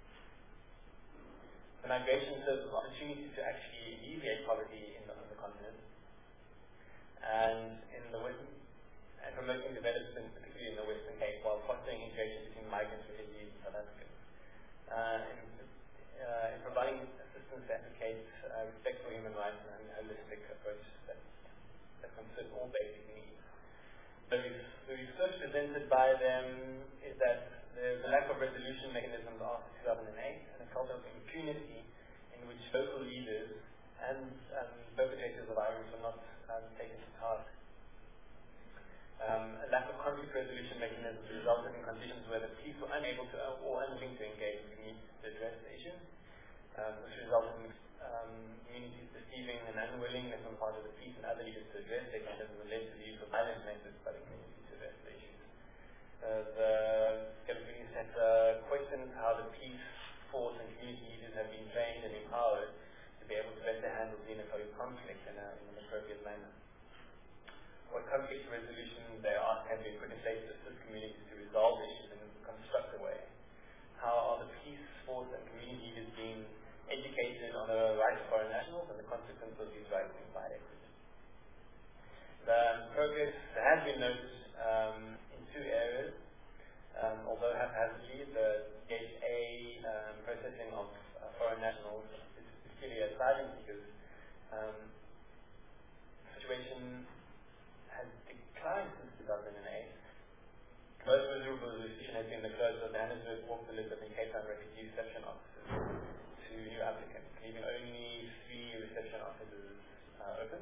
the migration serves as an opportunity to actually alleviate poverty in the, on the continent, and in the Western, and promoting development, particularly in the Western Cape, while fostering integration between migrants, refugees, and South Africans. Uh, in, uh, in providing assistance to advocate uh, respect for human rights and a holistic approach that, that considers all basic needs. The, the research presented presented by them is that there's a lack of resolution mechanisms after two thousand eight and a culture of impunity in which local leaders and um, perpetrators of violence were not um, taken to task. Um, a lack of conflict resolution mechanisms resulted in conditions where the police were unable to uh, or unwilling to engage with communities to address the issue. Um, this resulted in um, communities perceiving an unwillingness on the part of the police and other leaders to address their concerns and led to the use of violence methods by the community to address the issues. Uh, the Scalabrini Center questions how the police force and community leaders have been trained and empowered to be able to better handle xenophobic conflict in, a, in an appropriate manner. What conflict resolution they ask have been put in place to assist communities to resolve issues in a constructive way? How are the police force and community leaders being educated on the rights of foreign nationals and the consequences of these rights being violated? The progress has been noted um, in two areas, um, although haphazardly. The D H A um, processing of uh, foreign nationals, particularly asylum seekers, um, situation has declined since two thousand eight. Most miserable resolution has been the closure of the Johannesburg, Port Elizabeth and Cape Town refugee reception offices to new applicants, leaving only three reception offices uh, open.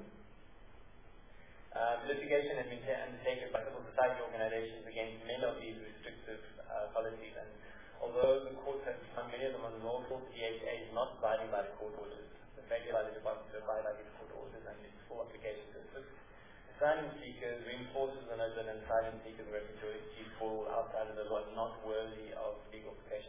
Um, litigation has been undertaken by civil society organizations against many of these restrictive uh, policies, and although the courts have found many of them unlawful, the D H A is not abiding by the court orders. The failure by the department to abide by these court orders and its full application to assist asylum seekers reinforces the notion that asylum seekers and refugees fall outside of the law not worthy of legal protection.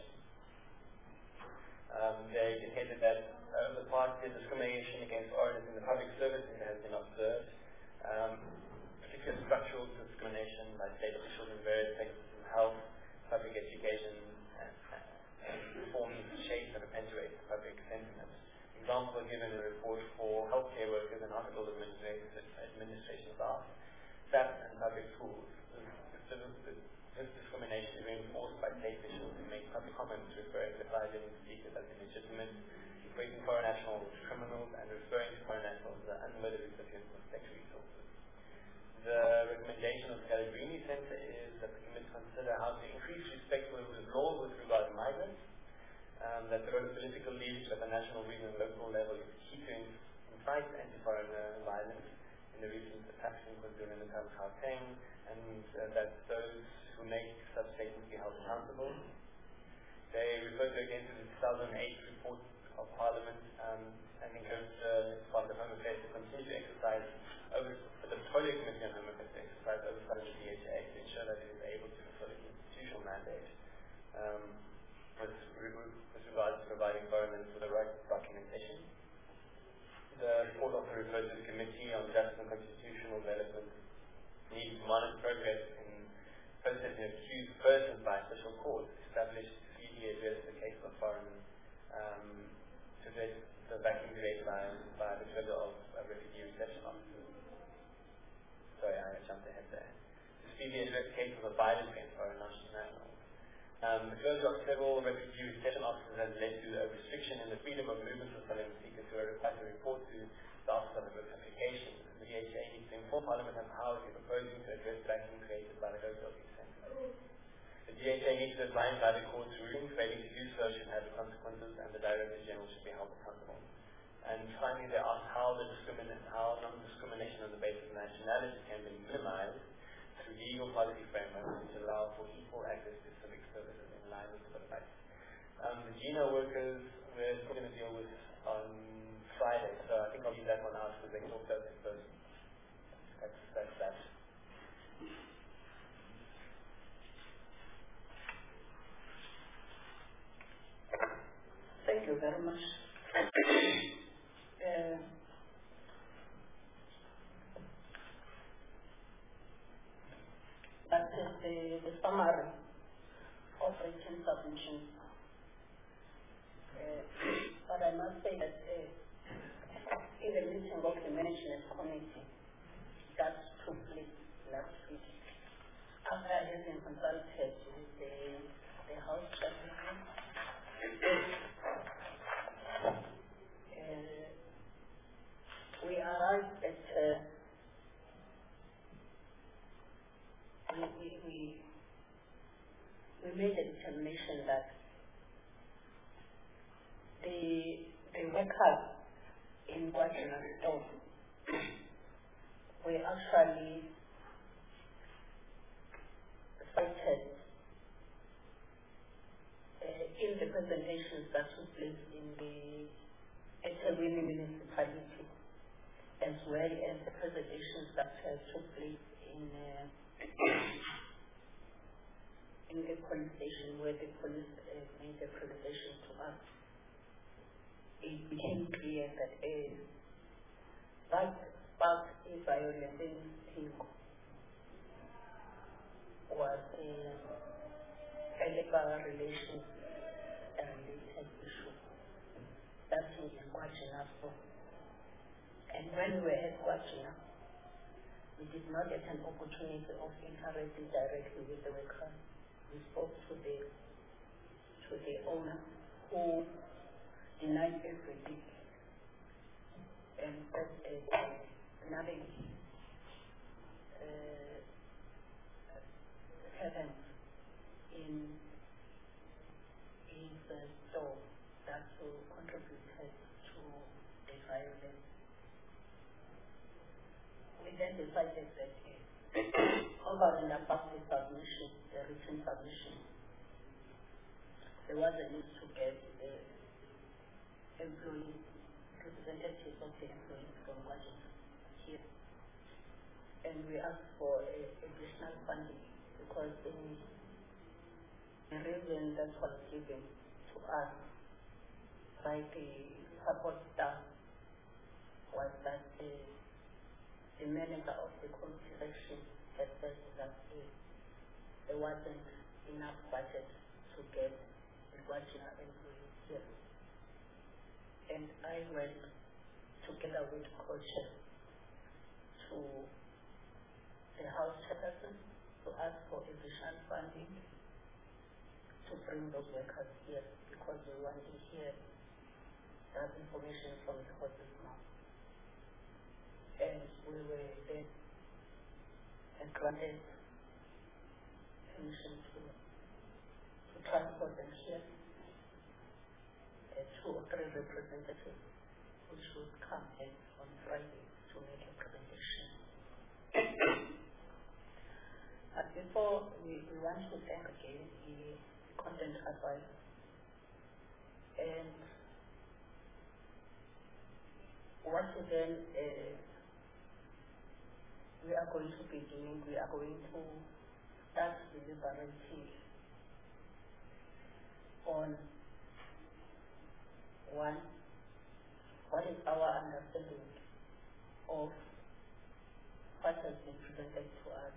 Um, they indicated that over the past year, discrimination against foreigners in the public service has been observed, um, particularly structural discrimination by state officials in various sectors in health, public education, and, and reforms shape and perpetuate public sentiment. Examples are given in the report for healthcare workers and hospital administration staff, staff and public schools. This, this, this discrimination is reinforced by state officials who make public comments referring to asylum seekers as illegitimate, equating foreign nationals with criminals, and referring to foreign nationals as unmurdered recipients of sexual resources. The recommendation of the Scalabrini Center is that the committee consider how to increase respect for the law with regard to migrants, um, that the role of political leadership at the national, regional, and local level is key to incite anti-foreign uh, violence in the recent attacks in KwaZulu-Natal and Gauteng, and uh, that those who make such statements be held accountable. They refer to again to the two thousand eight report of Parliament um, and encourage the Department of Home Affairs to continue to exercise over the Portfolio Committee on Home Affairs to exercise oversight of the D H A to ensure that it is able to fulfill its institutional mandate um, with, with regard to providing foreigners with the right documentation. The report also refers to the Committee on Justice and Constitutional Development needs to monitor progress in processing accused persons by special courts established to speedily address the case of foreign um, to address the vacuum created by, by the closure of uh, refugee reception offices. Sorry, I jumped ahead there. To speedily address cases of violence against foreign nationals. Um, the closure of several refugee reception offices has led to a restriction in the freedom of movement of asylum seekers who are required to report to the Office of Application. The D H A needs to inform Parliament of how it is proposing to address the vacuum created by the closure of these centres. The D H A needs to abide by the court's ruling, failing to do so should have the consequences, and the Director General should be held accountable. And finally, they ask how the discrimin- how non-discrimination on the basis of nationality can be minimized through legal policy frameworks which allow for equal access to civic services in line with civil rights. Um, the GINA workers we're still going to deal with on Friday, so I think I'll leave that one out because they can talk about it in person. That's, that's that. Thank you very much. uh, that is the, the summary of written submissions. Uh, but I must say that uh, in the meeting of the Management Committee that took place last week, after having consulted with the, the House Secretary, uh, we arrived at uh, we, we, we information that the, the workers in Guadalajara store were actually cited uh, in the presentations that took place in the eThekwini municipality, as well as the presentations that uh, took place in uh, in a police station where the police uh, made a presentation to us. It became clear that uh, that sparked a violent thing was a, a labor relations related issue. That's in Guajina. And when we were at Guajina, we did not get an opportunity of interacting directly with the workers. We spoke to the to the owner who denied everything and said uh, nothing uh, happened in his uh, store that uh, contributed to the violence. We then decided that uh, over and above the submission, the written submission, there was a need to get the employee representatives of the employees from Washington here. And we asked for uh, additional funding because the, the reason that was given to us by the support staff was that the, the manager of the committee section had said that uh, there wasn't enough budget to get the Guajina employees here. And I went together with coaches to the house chairperson to ask for additional funding to bring those workers here because we want to hear that information from the horse's mouth. And we were then granted permission to, to transport them here. Two or three representatives who should come in on Friday to make a presentation. But before we, we want to thank again the content advisor. And what then uh, we are going to be doing, we are going to start deliberating on one, what is our understanding of what has been presented to us?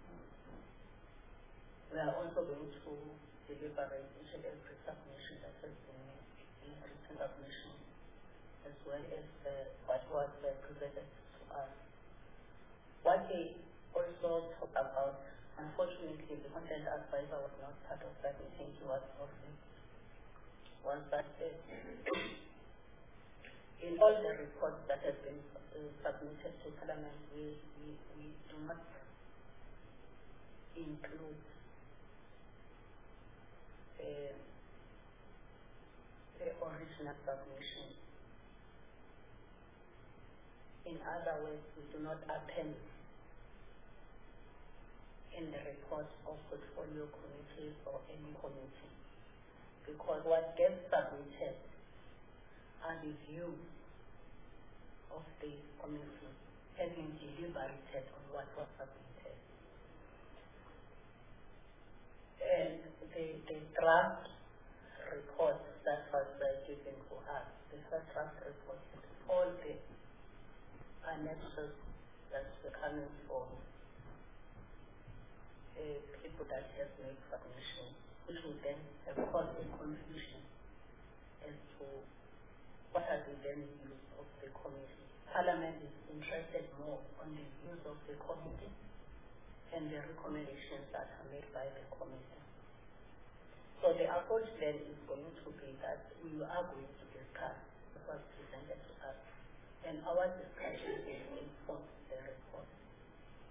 We are also going to deliberate each and every submission that has been made, in written submission, as well as uh, what was uh, presented to us. What they also talk about, unfortunately, the content advisor was not part of that. I think he was off it. Was that uh, in all the reports that have been uh, submitted to Parliament, we, we, we do not include uh, the original submission. In other words, we do not append in the reports of portfolio committees or any committee. Because what gets submitted are the views of the committee having deliberated on what was submitted. And the, the draft report that was uh, given to us, the first draft report, all the annexes that were coming from uh, people that have made submissions, which will then have caused a confusion as to what are the then views of the committee. Parliament is interested more on the views of the committee and the recommendations that are made by the committee. So the approach then is going to be that we are going to discuss what was presented to us, and our discussion will inform the report.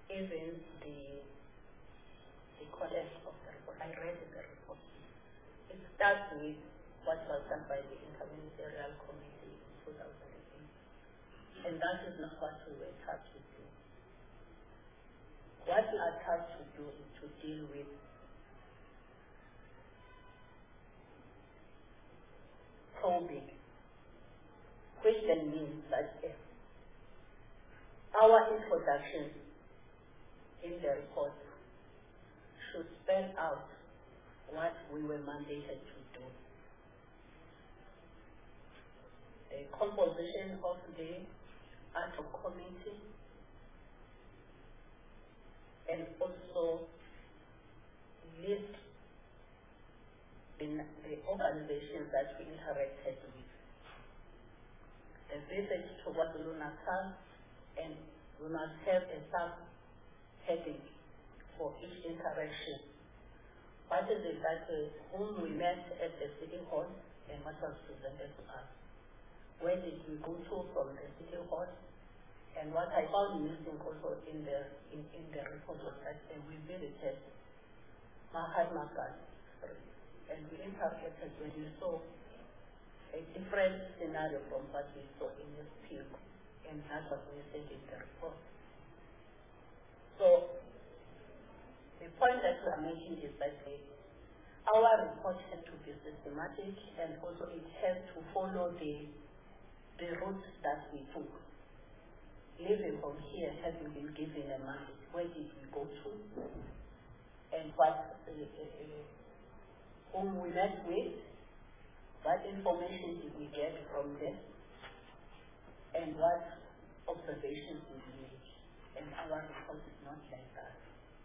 Even the the content of the report, I read the report. It starts with what was done by the Interministerial Committee in two thousand eight. And that is not what we were tasked to do. What we are tasked to do is to deal with probing, which then means that uh, our introduction in the report should spell out what we were mandated to do. The composition of the ad hoc committee, and also list in the organizations that we interacted with. The visit to KwaZulu-Natal, and we must have a sub-heading for each interaction. What is it that uh, whom we met at the City Hall and what was presented to us? Where did we go to from the City Hall? And what I found missing also in the in, in the report was that uh, we visited Mahatma Gandhi, and we interpreted when we saw a different scenario from what we saw in this film, and that was missing in the report. So the point that we are making is that uh, our report has to be systematic, and also it has to follow the the route that we took. Living from here, having been given a mandate, where did we go to? And what, uh, uh, whom we met with, what information did we get from them, and what observations did we make? And our report is not like that.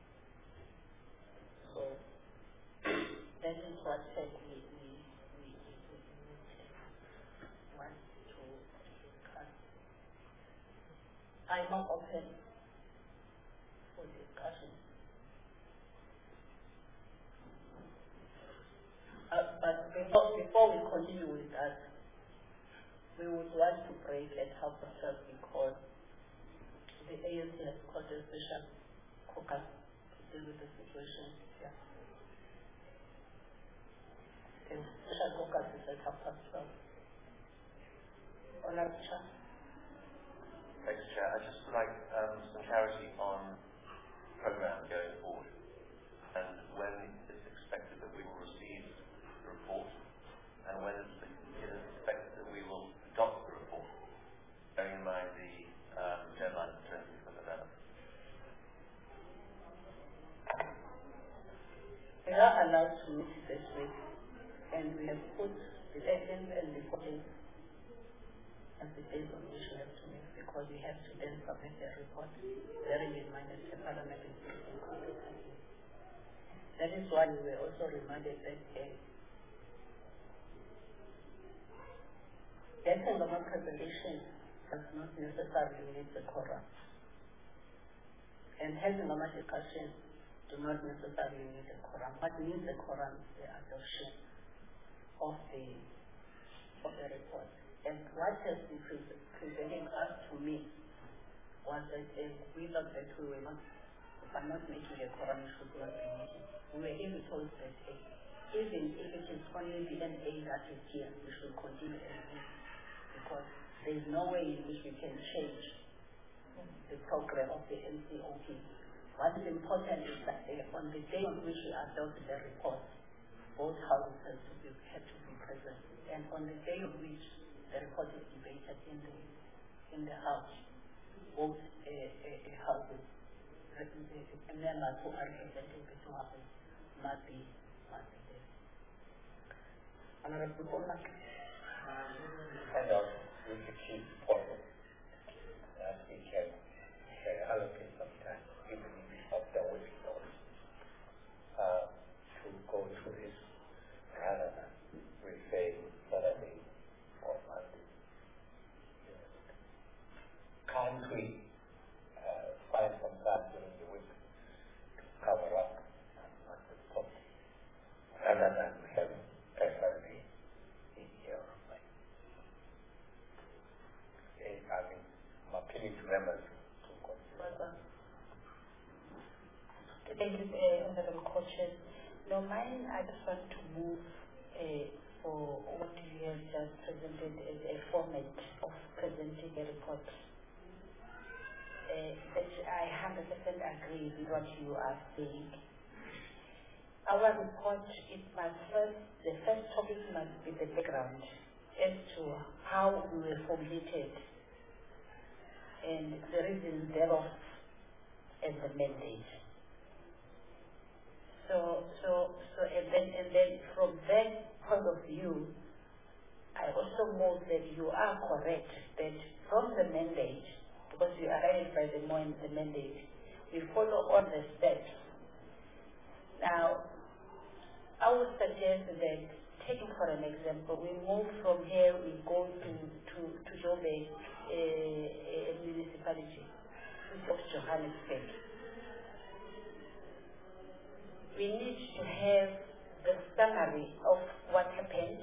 So, that is what said we, we, we, we, we want to discuss. I'm not open for discussion. Uh, but before, before we continue with that, we would want to break and help ourselves because the A N C has called a special caucus to deal with the situation here. The special caucus is at half past twelve. Honourable Chair. Thanks, Chair. I'd just like um, some clarity on the programme going forward and when it's expected that we will receive the report and when it's it is expected that we will adopt the report, bearing in mind the um, deadline of twentieth of November. We are allowed to meet this week, and we have put the eighteenth and the fourteenth as the days on which we have to meet, because we have to then submit the report, bearing in mind that the Parliament is meeting completely. That is why we were also reminded that uh, getting a presentation does not necessarily need the quorum. And having a discussion do not necessarily need a quorum. What needs a quorum is the adoption of the, of the report. And what has been pre presenting us to me was that uh, we thought that we were not, if I'm not making a quorum, we should not be meeting. We were even told that uh, even if it is only the N A that is here, we should continue and meet, because there is no way in which we can change the program of the N C O P. What is important is that uh, on the day on which we adopt the report, both houses have to be, have to be present, and on the day on which the report is debated in the in the House, both uh, uh, houses, uh, members who are representing the two houses must be must be there. Honourable Bola. Kind of with the key point that we can uh, allocate some time, even if we have the week notice, uh, to go through this rather than refer Saturday or Monday. Can't we uh, find some time during the week to cover up on the topic rather than have every in here? I mean, I'm appealing to members to consider. Thank you, uh, Honourable Co-Chair. No, mine, I just want to move uh, for what you have just presented as a format of presenting a report. Uh, but I one hundred percent agree with what you are saying. Our report, it must first, the first topic must be the background as to how we were formulated and the reasons thereof and the mandate. So, so, so, and then, and then from that point of view, I also know that you are correct that from the mandate, because we are guided by the, the mandate, we follow all the steps. Now, I would suggest that, taking for an example, we move from here, we go to to to Joburg, a, a municipality, of Johannesburg. We need to have the summary of what happened,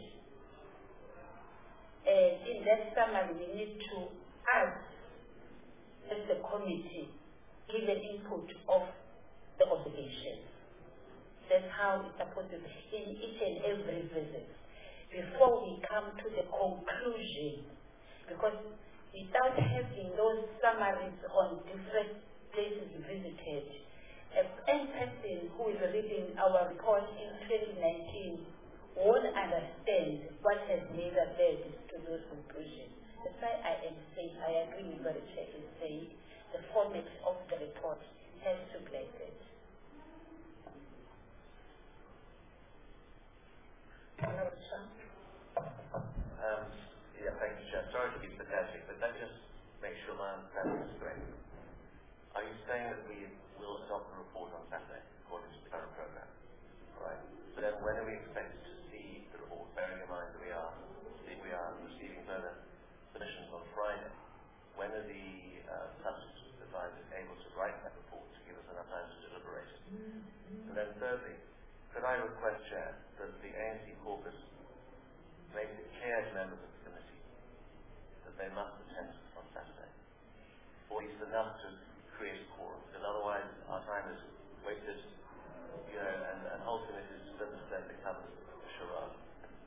and in that summary, we need to ask, as the committee, give an input of the observations. That's how it's supposed to be in each and every visit. Before we come to the conclusion, because without having those summaries on different places visited, any person who is reading our report in twenty nineteen won't understand what has made us led to those conclusions. That's why I am saying, I agree with what the Chair is saying, the format of the report has to be like that. Um, yeah, thank you, Chair. Sorry to be pedantic, but let me just make sure my understanding is correct. Are you saying that we will adopt the report on Saturday, according to the current program? Right. So then when are we expected to see the report, bearing in mind that we are, we are receiving further submissions on Friday? When are the uh, substitute advisors able to write that report to give us enough time to deliberate it? And then thirdly, could I request, Chair, that the A N C caucus make it clear to members of the committee that they must attend on Saturday, or at least enough to create a quorum, because otherwise our time is wasted, you know, and, and ultimately it doesn't then become a charade.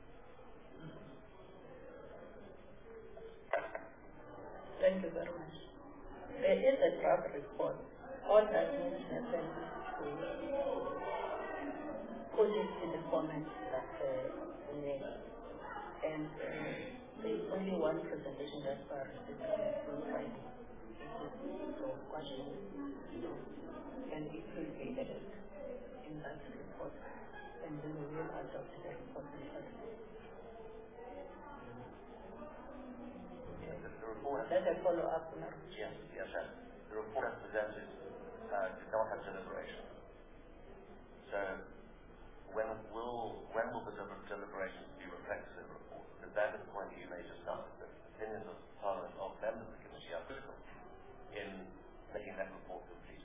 Thank you very much. There is a draft report. All that needs to happen is to put it in the format that uh, we need. And uh, there is only one presentation that far on Friday. So, question, and it will be added in that report. And then we will adopt the report on Saturday. The report That's a follow-up now. Yes, yes, sir. The report as presented uh, did not have deliberation. So, when will when will the deliberations be reflected in the report? Because that is the point that you made just now. The opinions of Parliament, of members of the committee, are critical in making that report complete.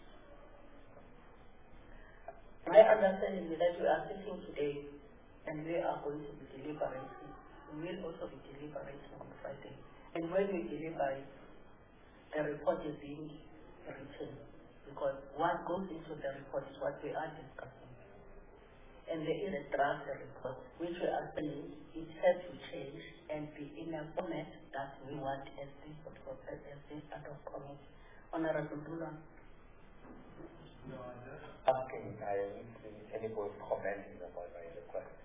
My understanding is that we are sitting today and we are going to be deliberating. We will also be deliberating on Friday. And when we deliberate, the report is being written. Because what goes into the report is what we are discussing. And there is a draft report which we are saying it has to change and be in a format that we want as this as this ad hoc committee. Honorable Dula. No, I'm just asking, I am anybody commenting about my request.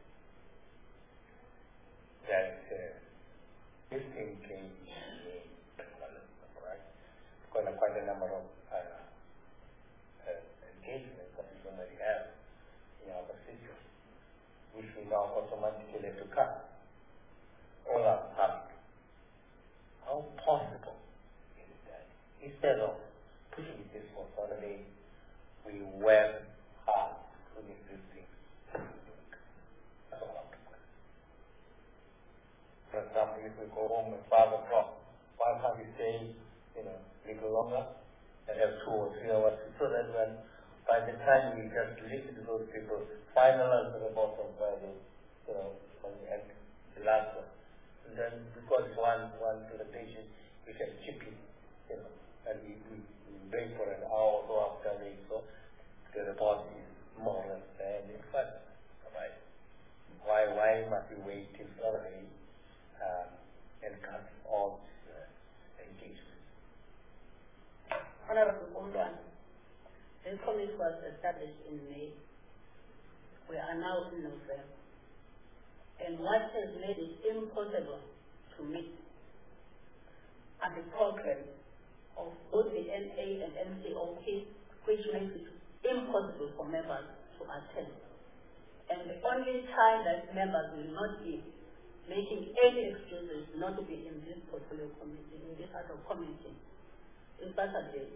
That uh, this thing came to me, right? Because quite a number of uh, uh, engagements that we normally have in our procedures, which we now automatically have to cut. All are public. How possible is that? Instead of pushing this for Saturday, we went hard to make this thing. That's all I'm talking. For example, if we go home at five o'clock, why can't we stay, you know, a little longer and have two or three hours so that when by the time we just listen to those people, finalize the report on Friday, you know, on the, end, the last one. And then because one one presentation, we can chip it, you know, and we, we, we wait for an hour or so after we so the report is more or less there in fact, right? Why Why, why must we wait till February uh, and cut all these uh, engagements? Honorable Undwan, this committee was established in May. We are now in November. And what has made it impossible to meet at the program of both the N A and N C O P, which makes it impossible for members to attend. And the only time that members will not be making any excuses not to be in this portfolio committee, in this other committee, is Saturday.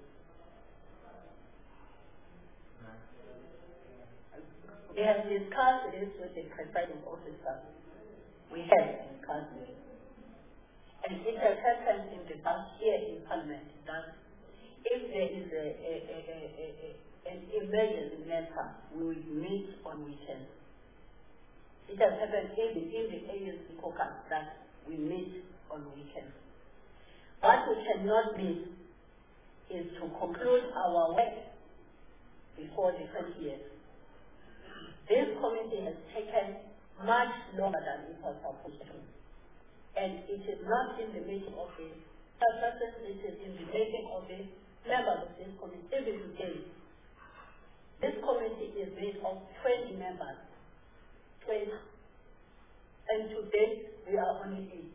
We have discussed this with the presiding officer. We have discussed it. And it has happened in the past year in Parliament that if there is a, a, a, a, a, a, an emergency matter, we will meet on weekends. It has happened even in the A N C caucus that we meet on weekends. What we cannot miss is to conclude our work before the twentieth. This committee has taken much longer than it was supposed to. And it is not in the making of the purposes, it is in the making of the members of this committee. Even today, this committee is made of twenty members. twenty. And today, we are only eight.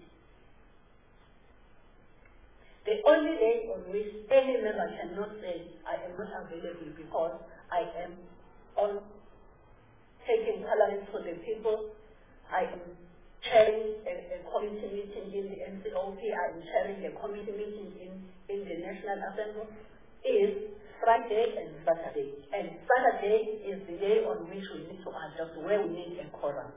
The only day on which any member cannot say, I am not available because I am on taking coloring for the people, I am chairing a, a committee meeting in the N C O P, I am chairing a committee meeting in, in the National Assembly, is Friday and Saturday. And Saturday is the day on which we need to adjust where we need a quorum.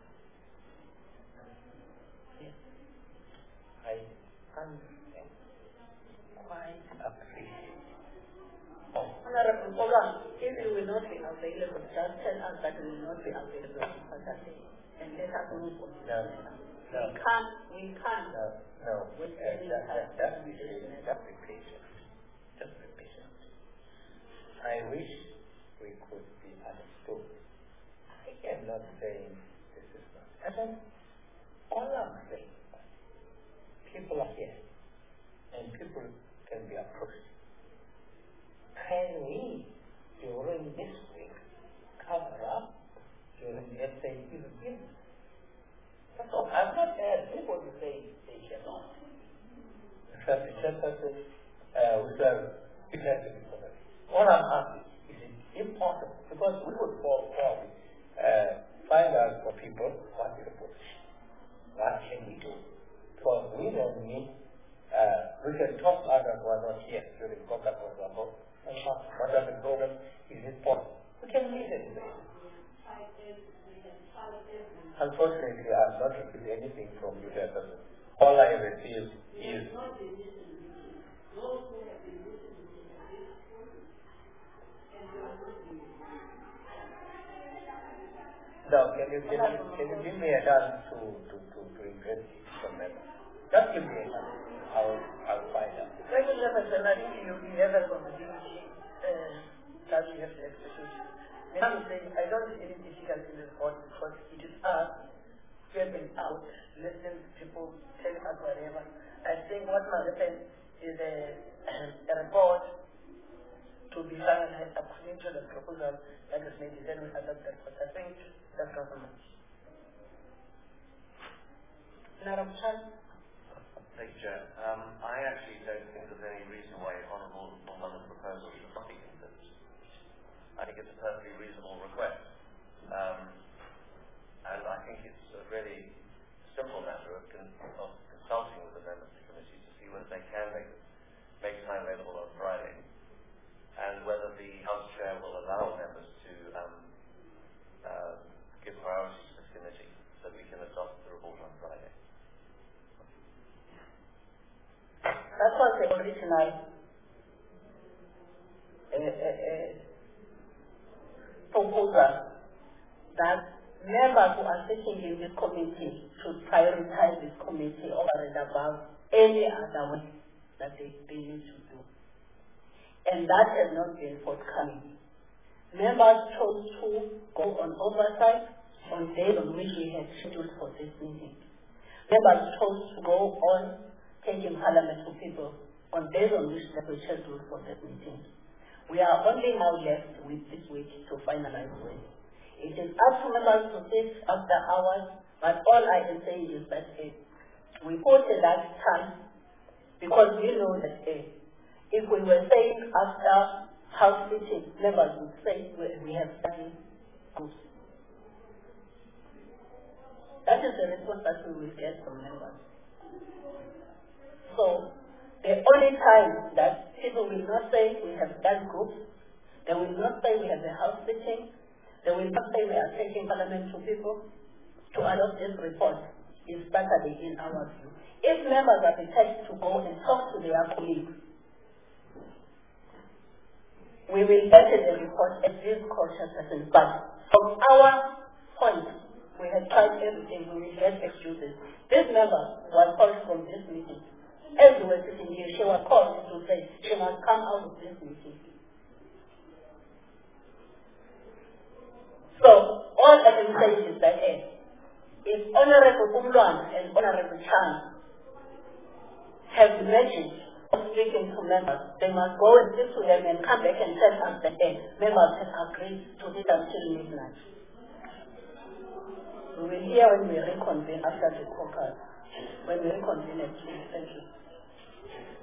Yes. I understand. Quite appreciate. Honorable Olam, if you will not be available, just tell us that you will not be available on Saturday. And let us move on. No, no. We can't, we can't. No, no. With Uh, any that, that, type just of be patient. business. Just be patient. Just be patient. I wish we could be understood. I am not saying this is not. And then all I'm saying, people are here, and people can be approached. Can we, during this week, cover up during S A P review? That's all. I've not heard anybody say they cannot. In fact, the chairperson, uh, we have it has to be covered. All I'm asking is it impossible, because we would for probably uh, find out for people what is the position. What can we do? Because we don't need, uh, we can talk to others who are not here during contact, for example. What are the problems? Is it possible? We can meet it. Unfortunately, I have not received anything from you, Chairperson. All I received is. Now, can you, can you, can you give me a chance to, to, to, to investigate some matter? Just give me a chance. I'll, I'll find out. Regular personality, you have a responsibility uh, that you have to execute. And I'm saying, I don't see any difficulty in this board because it is us who have been out, listening to people, telling us whatever. I think what must happen is a, a report to be finalized according to the proposal that is made, then we adopt that. But I think that's government. Madam Chair. Thank you, Chair. Um, I actually don't think there's any reason why Honourable London's proposal should not be considered. I think it's a perfectly reasonable request. Um, and I think it's a really simple matter of, con of consulting with the members of the committee to see whether they can make, make time available on Friday, and whether the House Chair will allow members to um, uh, give priority to this committee so we can adopt the report on Friday. That was the original uh, uh, uh, proposal that members who are sitting in this committee should prioritize this committee over and above any other way that they, they need to do. And that has not been forthcoming. Members chose to go on oversight, on days on which we had scheduled for this meeting. Members chose to go on taking Parliament to people on days on which they were scheduled for this meeting. We are only now left with this week to finalize it. It is up to members to sit after hours, but all I can say is that uh, we put a large time because we know that uh, if we were saying after house meeting, members would say we, we have studied groups. That is the response that we will get from members. So, the only time that people will not say we have done groups, they will not say we have a house meeting, they will not say we are taking Parliament to people to adopt this report is Saturday in our view. If members are prepared to go and talk to their colleagues, we will get the report as this cautious person. But from our point, we have tried everything, we will get excuses. This member was called from this meeting. As we were sitting here, she was called to say she must come out of this meeting. So, all I can say is that hey, if Honorable Umlwan and Honorable Chan have the magic of speaking to members, they must go and speak to them and come back and tell us that hey, members have agreed to sit until midnight. We will hear when we reconvene after the caucus, when we reconvene at two. Thank you.